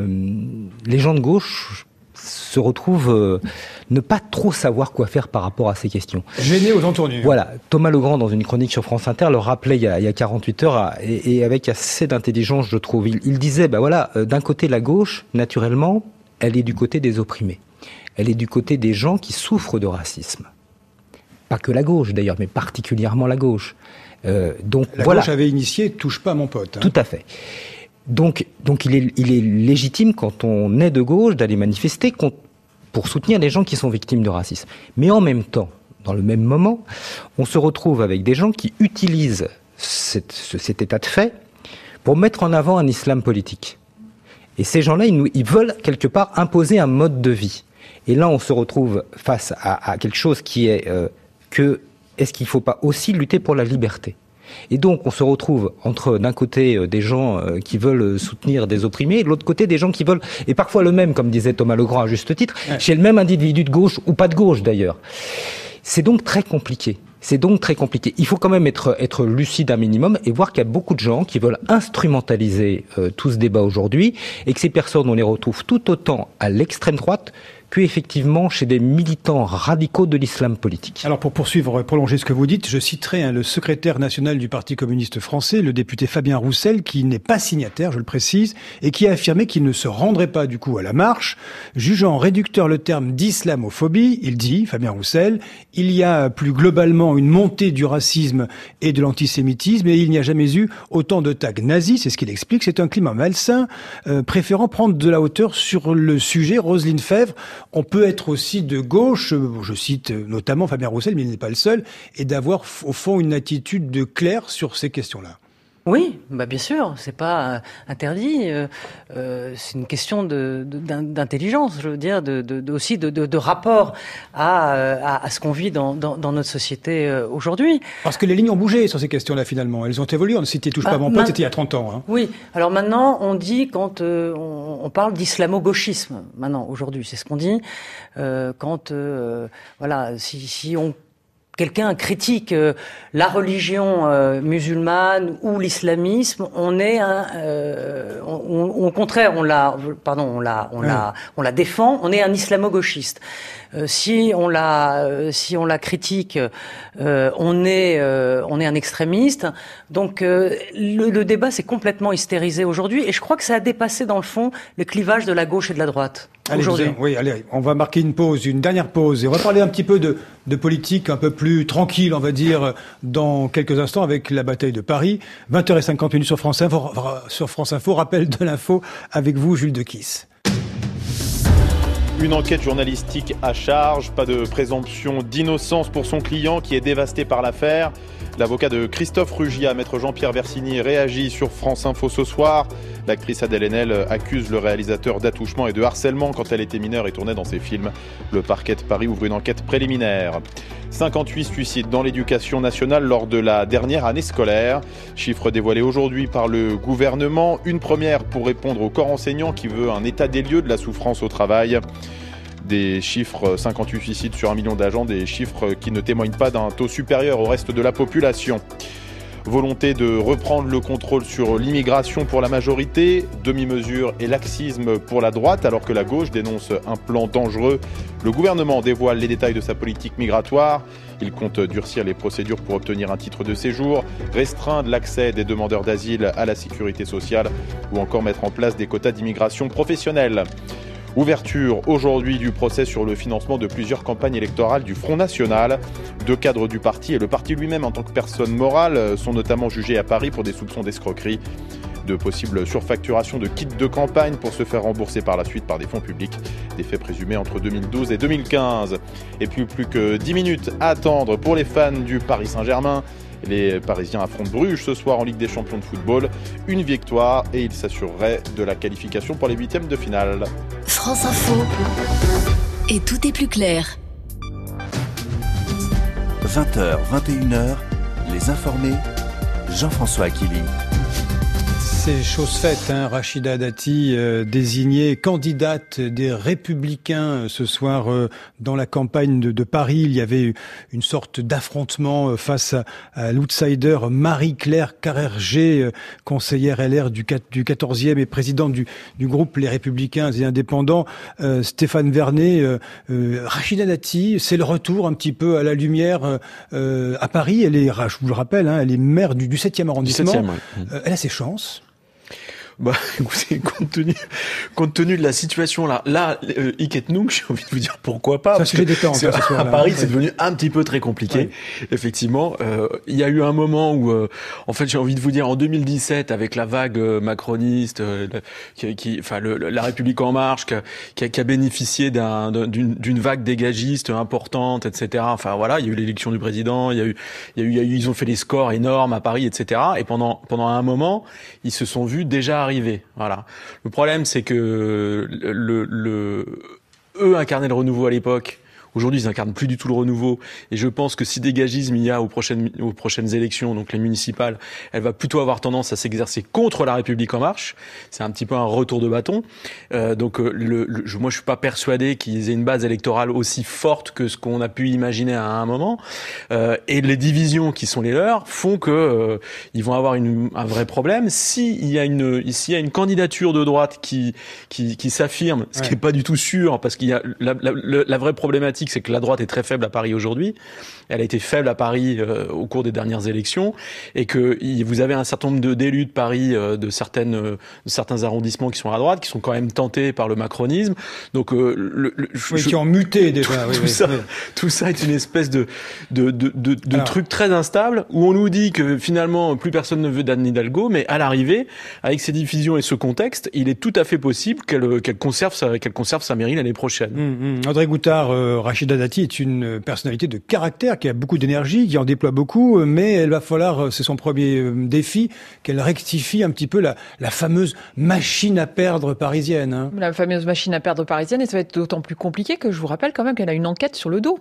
les gens de gauche se retrouvent ne pas trop savoir quoi faire par rapport à ces questions. Gênés aux entournures. Voilà. Thomas Legrand, dans une chronique sur France Inter, le rappelait il y a 48 heures, et avec assez d'intelligence, je trouve. Il disait, d'un côté, la gauche, naturellement, elle est du côté des opprimés. Elle est du côté des gens qui souffrent de racisme. Pas que la gauche, d'ailleurs, mais particulièrement la gauche. Donc, la gauche avait initié « Touche pas à mon pote ». Tout à fait. Donc il est légitime, quand on est de gauche, d'aller manifester pour soutenir les gens qui sont victimes de racisme. Mais en même temps, dans le même moment, on se retrouve avec des gens qui utilisent cet état de fait pour mettre en avant un islam politique. Et ces gens-là, ils veulent quelque part imposer un mode de vie. Et là, on se retrouve face à quelque chose qui est est-ce qu'il ne faut pas aussi lutter pour la liberté ? Et donc, on se retrouve entre, d'un côté, des gens qui veulent soutenir des opprimés, et de l'autre côté, des gens qui veulent, et parfois le même, comme disait Thomas Legrand à juste titre, chez le même individu de gauche, ou pas de gauche d'ailleurs. C'est donc très compliqué. Il faut quand même être lucide un minimum et voir qu'il y a beaucoup de gens qui veulent instrumentaliser tout ce débat aujourd'hui, et que ces personnes, on les retrouve tout autant à l'extrême droite que effectivement chez des militants radicaux de l'islam politique. Alors pour prolonger ce que vous dites, je citerai le secrétaire national du Parti communiste français, le député Fabien Roussel, qui n'est pas signataire, je le précise, et qui a affirmé qu'il ne se rendrait pas du coup à la marche, jugeant réducteur le terme d'islamophobie. Il dit, Fabien Roussel, il y a plus globalement une montée du racisme et de l'antisémitisme, et il n'y a jamais eu autant de tags nazis, c'est ce qu'il explique, c'est un climat malsain, préférant prendre de la hauteur sur le sujet. Roselyne Fèvre, on peut être aussi de gauche, je cite notamment Fabien Roussel, mais il n'est pas le seul, et d'avoir au fond une attitude de clair sur ces questions-là. Oui, bien sûr, c'est pas interdit. C'est une question d'intelligence, je veux dire, aussi de rapport à ce qu'on vit dans notre société aujourd'hui. Parce que les lignes ont bougé sur ces questions-là finalement. Elles ont évolué. On citait touche pas à mon pote, c'était il y a 30 ans. Hein. Oui. Alors maintenant, on dit quand on parle d'islamo-gauchisme. Maintenant, aujourd'hui, c'est ce qu'on dit quand si quelqu'un critique la religion musulmane ou l'islamisme, au contraire, on la défend, on est un islamo-gauchiste. Si on la critique, on est un extrémiste. Donc le débat s'est complètement hystérisé aujourd'hui, et je crois que ça a dépassé dans le fond le clivage de la gauche et de la droite. Allez, on va marquer une dernière pause, et on va parler un petit peu de politique un peu plus tranquille, on va dire, dans quelques instants avec la bataille de Paris. 20h50 sur France Info. Rappel de l'info avec vous, Jules Dequisse. Une enquête journalistique à charge, pas de présomption d'innocence pour son client qui est dévasté par l'affaire. L'avocat de Christophe Rugia, maître Jean-Pierre Versini, réagit sur France Info ce soir. L'actrice Adèle Haenel accuse le réalisateur d'attouchement et de harcèlement quand elle était mineure et tournait dans ses films. Le parquet de Paris ouvre une enquête préliminaire. 58 suicides dans l'éducation nationale lors de la dernière année scolaire. Chiffre dévoilé aujourd'hui par le gouvernement. Une première pour répondre au corps enseignant qui veut un état des lieux de la souffrance au travail. Des chiffres, 58 suicides sur 1 million d'agents, des chiffres qui ne témoignent pas d'un taux supérieur au reste de la population. Volonté de reprendre le contrôle sur l'immigration pour la majorité, demi-mesure et laxisme pour la droite, alors que la gauche dénonce un plan dangereux. Le gouvernement dévoile les détails de sa politique migratoire. Il compte durcir les procédures pour obtenir un titre de séjour, restreindre l'accès des demandeurs d'asile à la sécurité sociale ou encore mettre en place des quotas d'immigration professionnelle. Ouverture aujourd'hui du procès sur le financement de plusieurs campagnes électorales du Front National. 2 cadres du parti et le parti lui-même en tant que personne morale sont notamment jugés à Paris pour des soupçons d'escroquerie. De possibles surfacturations de kits de campagne pour se faire rembourser par la suite par des fonds publics. Des faits présumés entre 2012 et 2015. Et puis plus que 10 minutes à attendre pour les fans du Paris Saint-Germain. Les Parisiens affrontent Bruges ce soir en Ligue des Champions de football. Une victoire et ils s'assureraient de la qualification pour les 8e de finale. France Info. Et tout est plus clair. 20h, 21h, les informés, Jean-François Akili. C'est chose faite, Rachida Dati, désignée candidate des Républicains ce soir dans la campagne de Paris. Il y avait une sorte d'affrontement face à l'outsider Marie-Claire Carrère-Gé, conseillère LR du 14e et présidente du groupe Les Républicains et Indépendants. Stéphane Vernet, Rachida Dati, c'est le retour un petit peu à la lumière à Paris. Elle est, je vous le rappelle, elle est maire du 7e arrondissement. 17e, ouais. Elle a ses chances. Bah, écoutez, compte tenu de la situation là, hic et nunc, j'ai envie de vous dire pourquoi pas. C'est un sujet détente, ce soir. À Paris, c'est devenu un petit peu très compliqué. Ouais. Effectivement, il y a eu un moment où, en fait, j'ai envie de vous dire, en 2017, avec la vague macroniste, la République en marche, qui a bénéficié d'une vague dégagiste importante, etc. Enfin voilà, il y a eu l'élection du président, ils ont fait des scores énormes à Paris, etc. Et pendant un moment, ils se sont vus déjà arriver. Voilà. Le problème, c'est que eux incarnaient le renouveau à l'époque. Aujourd'hui, ils incarnent plus du tout le renouveau. Et je pense que si dégagisme il y a aux prochaines élections, donc les municipales, elle va plutôt avoir tendance à s'exercer contre la République en marche. C'est un petit peu un retour de bâton. Moi, je suis pas persuadé qu'ils aient une base électorale aussi forte que ce qu'on a pu imaginer à un moment. Et les divisions qui sont les leurs font que ils vont avoir un vrai problème. S'il y a une candidature de droite qui s'affirme, ce qui est pas du tout sûr, parce qu'il y a la vraie problématique, c'est que la droite est très faible à Paris aujourd'hui. Elle a été faible à Paris au cours des dernières élections, et que vous avez un certain nombre d'élus de Paris, de certains arrondissements qui sont à droite, qui sont quand même tentés par le macronisme. Donc, qui ont muté déjà. Tout ça est une espèce de truc très instable où on nous dit que finalement plus personne ne veut d'Anne Hidalgo, mais à l'arrivée, avec ces divisions et ce contexte, il est tout à fait possible qu'elle conserve sa mairie l'année prochaine. André Gouttard, Rachida Dati est une personnalité de caractère qui a beaucoup d'énergie, qui en déploie beaucoup, mais elle va falloir, c'est son premier défi, qu'elle rectifie un petit peu la fameuse machine à perdre parisienne. La fameuse machine à perdre parisienne, et ça va être d'autant plus compliqué que je vous rappelle quand même qu'elle a une enquête sur le dos.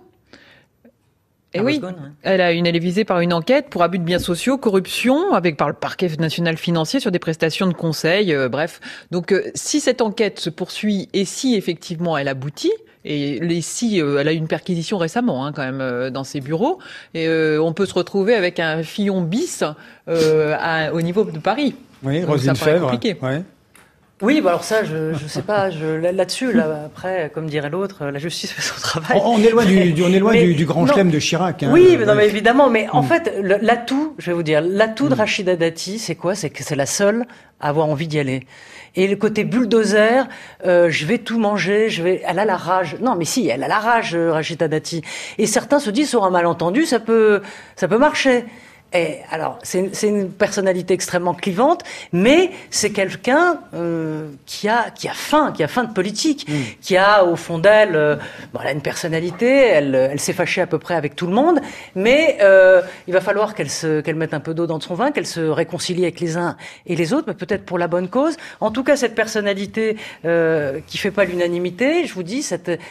Et oui, elle est visée par une enquête pour abus de biens sociaux, corruption, par le parquet national financier sur des prestations de conseil, bref. Donc, si cette enquête se poursuit et si effectivement elle aboutit, et elle a eu une perquisition récemment, quand même, dans ses bureaux, et on peut se retrouver avec un Fillon bis au niveau de Paris. Oui, Roselyne Febvre. Ouais. Oui, alors ça, je sais pas, là-dessus, après, comme dirait l'autre, la justice fait son travail. On est loin du grand chelem de Chirac. Oui, mais évidemment, mais en fait, l'atout, je vais vous dire, l'atout de Rachida Dati, c'est quoi? C'est que c'est la seule à avoir envie d'y aller. Et le côté bulldozer, je vais tout manger, elle a la rage. Non, mais si, elle a la rage, Rachida Dati. Et certains se disent, sur un malentendu, ça peut marcher. Et alors, c'est une personnalité extrêmement clivante, mais c'est quelqu'un qui a faim de politique, qui a au fond d'elle, elle a une personnalité, elle s'est fâchée à peu près avec tout le monde, mais il va falloir qu'elle mette un peu d'eau dans son vin, qu'elle se réconcilie avec les uns et les autres, mais peut-être pour la bonne cause. En tout cas, cette personnalité qui fait pas l'unanimité, je vous dis, cette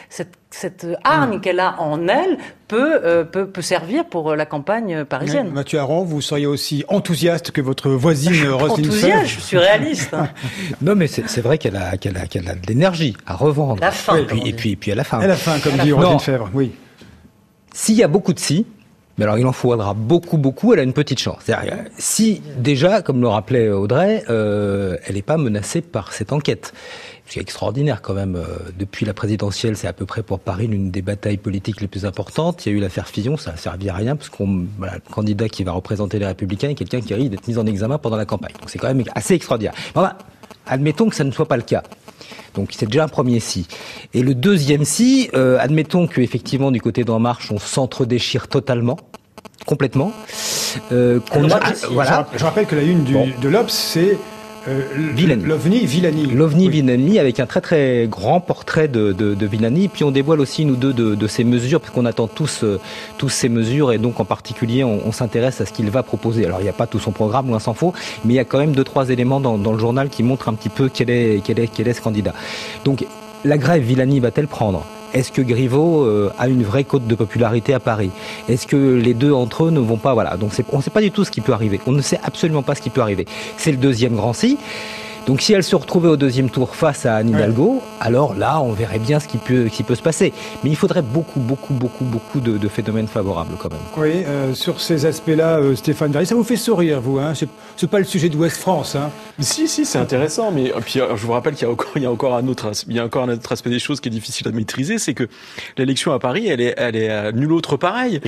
cette hargne qu'elle a en elle peut servir pour la campagne parisienne. Oui, Mathieu Aron, vous seriez aussi enthousiaste que votre voisine Roselyne Febvre. Enthousiaste, je suis réaliste. Non, mais c'est vrai qu'elle a de l'énergie à revendre. La faim. Et puis elle a faim. Elle a faim, comme dit Roselyne Febvre, oui. S'il y a beaucoup de si, mais alors il en faudra beaucoup, elle a une petite chance. C'est-à-dire, si déjà, comme le rappelait Audrey, elle n'est pas menacée par cette enquête. C'est extraordinaire quand même. Depuis la présidentielle, c'est à peu près pour Paris l'une des batailles politiques les plus importantes. Il y a eu l'affaire Fillon, ça n'a servi à rien, parce le candidat qui va représenter les Républicains est quelqu'un qui risque d'être mis en examen pendant la campagne. Donc c'est quand même assez extraordinaire. Enfin, admettons que ça ne soit pas le cas. Donc c'est déjà un premier si. Et le deuxième si, admettons qu'effectivement du côté d'En Marche, on s'entre-déchire totalement, complètement. Voilà. Je rappelle que la une de l'Obs, c'est l'OVNI Villani. L'OVNI Villani, avec un très très grand portrait de Villani. Puis on dévoile aussi, nous deux, de ces mesures, parce qu'on attend tous ces mesures, et donc en particulier on s'intéresse à ce qu'il va proposer. Alors il n'y a pas tout son programme, loin s'en faut, mais il y a quand même 2-3 éléments dans le journal qui montrent un petit peu quel est ce candidat. Donc la grève Villani va-t-elle prendre ? Est-ce que Griveaux a une vraie cote de popularité à Paris ? Est-ce que les deux entre eux ne vont pas... Voilà, donc on ne sait pas du tout ce qui peut arriver. On ne sait absolument pas ce qui peut arriver. C'est le deuxième grand si. Donc si elle se retrouvait au deuxième tour face à Anne Hidalgo, alors là, on verrait bien ce qui peut se passer. Mais il faudrait beaucoup de phénomènes favorables quand même. Oui, sur ces aspects-là, Stéphane Verrier, ça vous fait sourire, vous, hein ? C'est pas le sujet d'Ouest France, hein ? Si, c'est intéressant, mais puis je vous rappelle qu'il y a encore un autre aspect des choses qui est difficile à maîtriser, c'est que l'élection à Paris, elle est à nul autre pareil.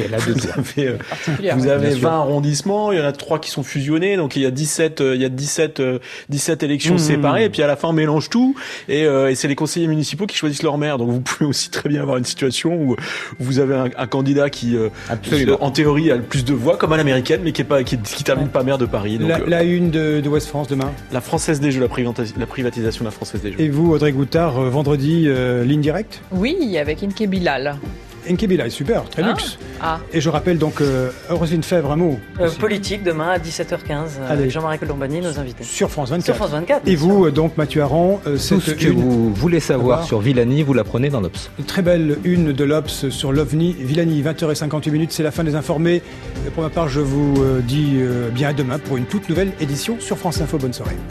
Vous avez 20 arrondissements, il y en a 3 qui sont fusionnés, donc il y a 17 élections séparées, et puis à la fin on mélange tout, et c'est les conseillers municipaux qui choisissent leur maire. Donc vous pouvez aussi très bien avoir une situation où vous avez un candidat qui en théorie a le plus de voix, comme à l'américaine, mais qui termine pas maire de Paris. Donc, la une de Ouest France demain, la Française des Jeux, la privatisation de la Française des Jeux. Et vous, Audrey Goutard, vendredi, ligne directe ? Oui, avec Inke Bilal. Inke Bilal, super, très luxe. Et je rappelle donc Roselyne Febvre, un mot. Politique, demain à 17h15, avec Jean-Marie Colombani, nos invités. Sur France 24. Sur France 24. Et vous, donc, Mathieu Aron, tout ce que vous voulez savoir sur Villani, vous l'apprenez dans l'Obs. Une très belle une de l'Obs sur l'OVNI Villani, 20h58, c'est la fin des informés. Pour ma part, je vous dis bien à demain pour une toute nouvelle édition sur France Info. Bonne soirée.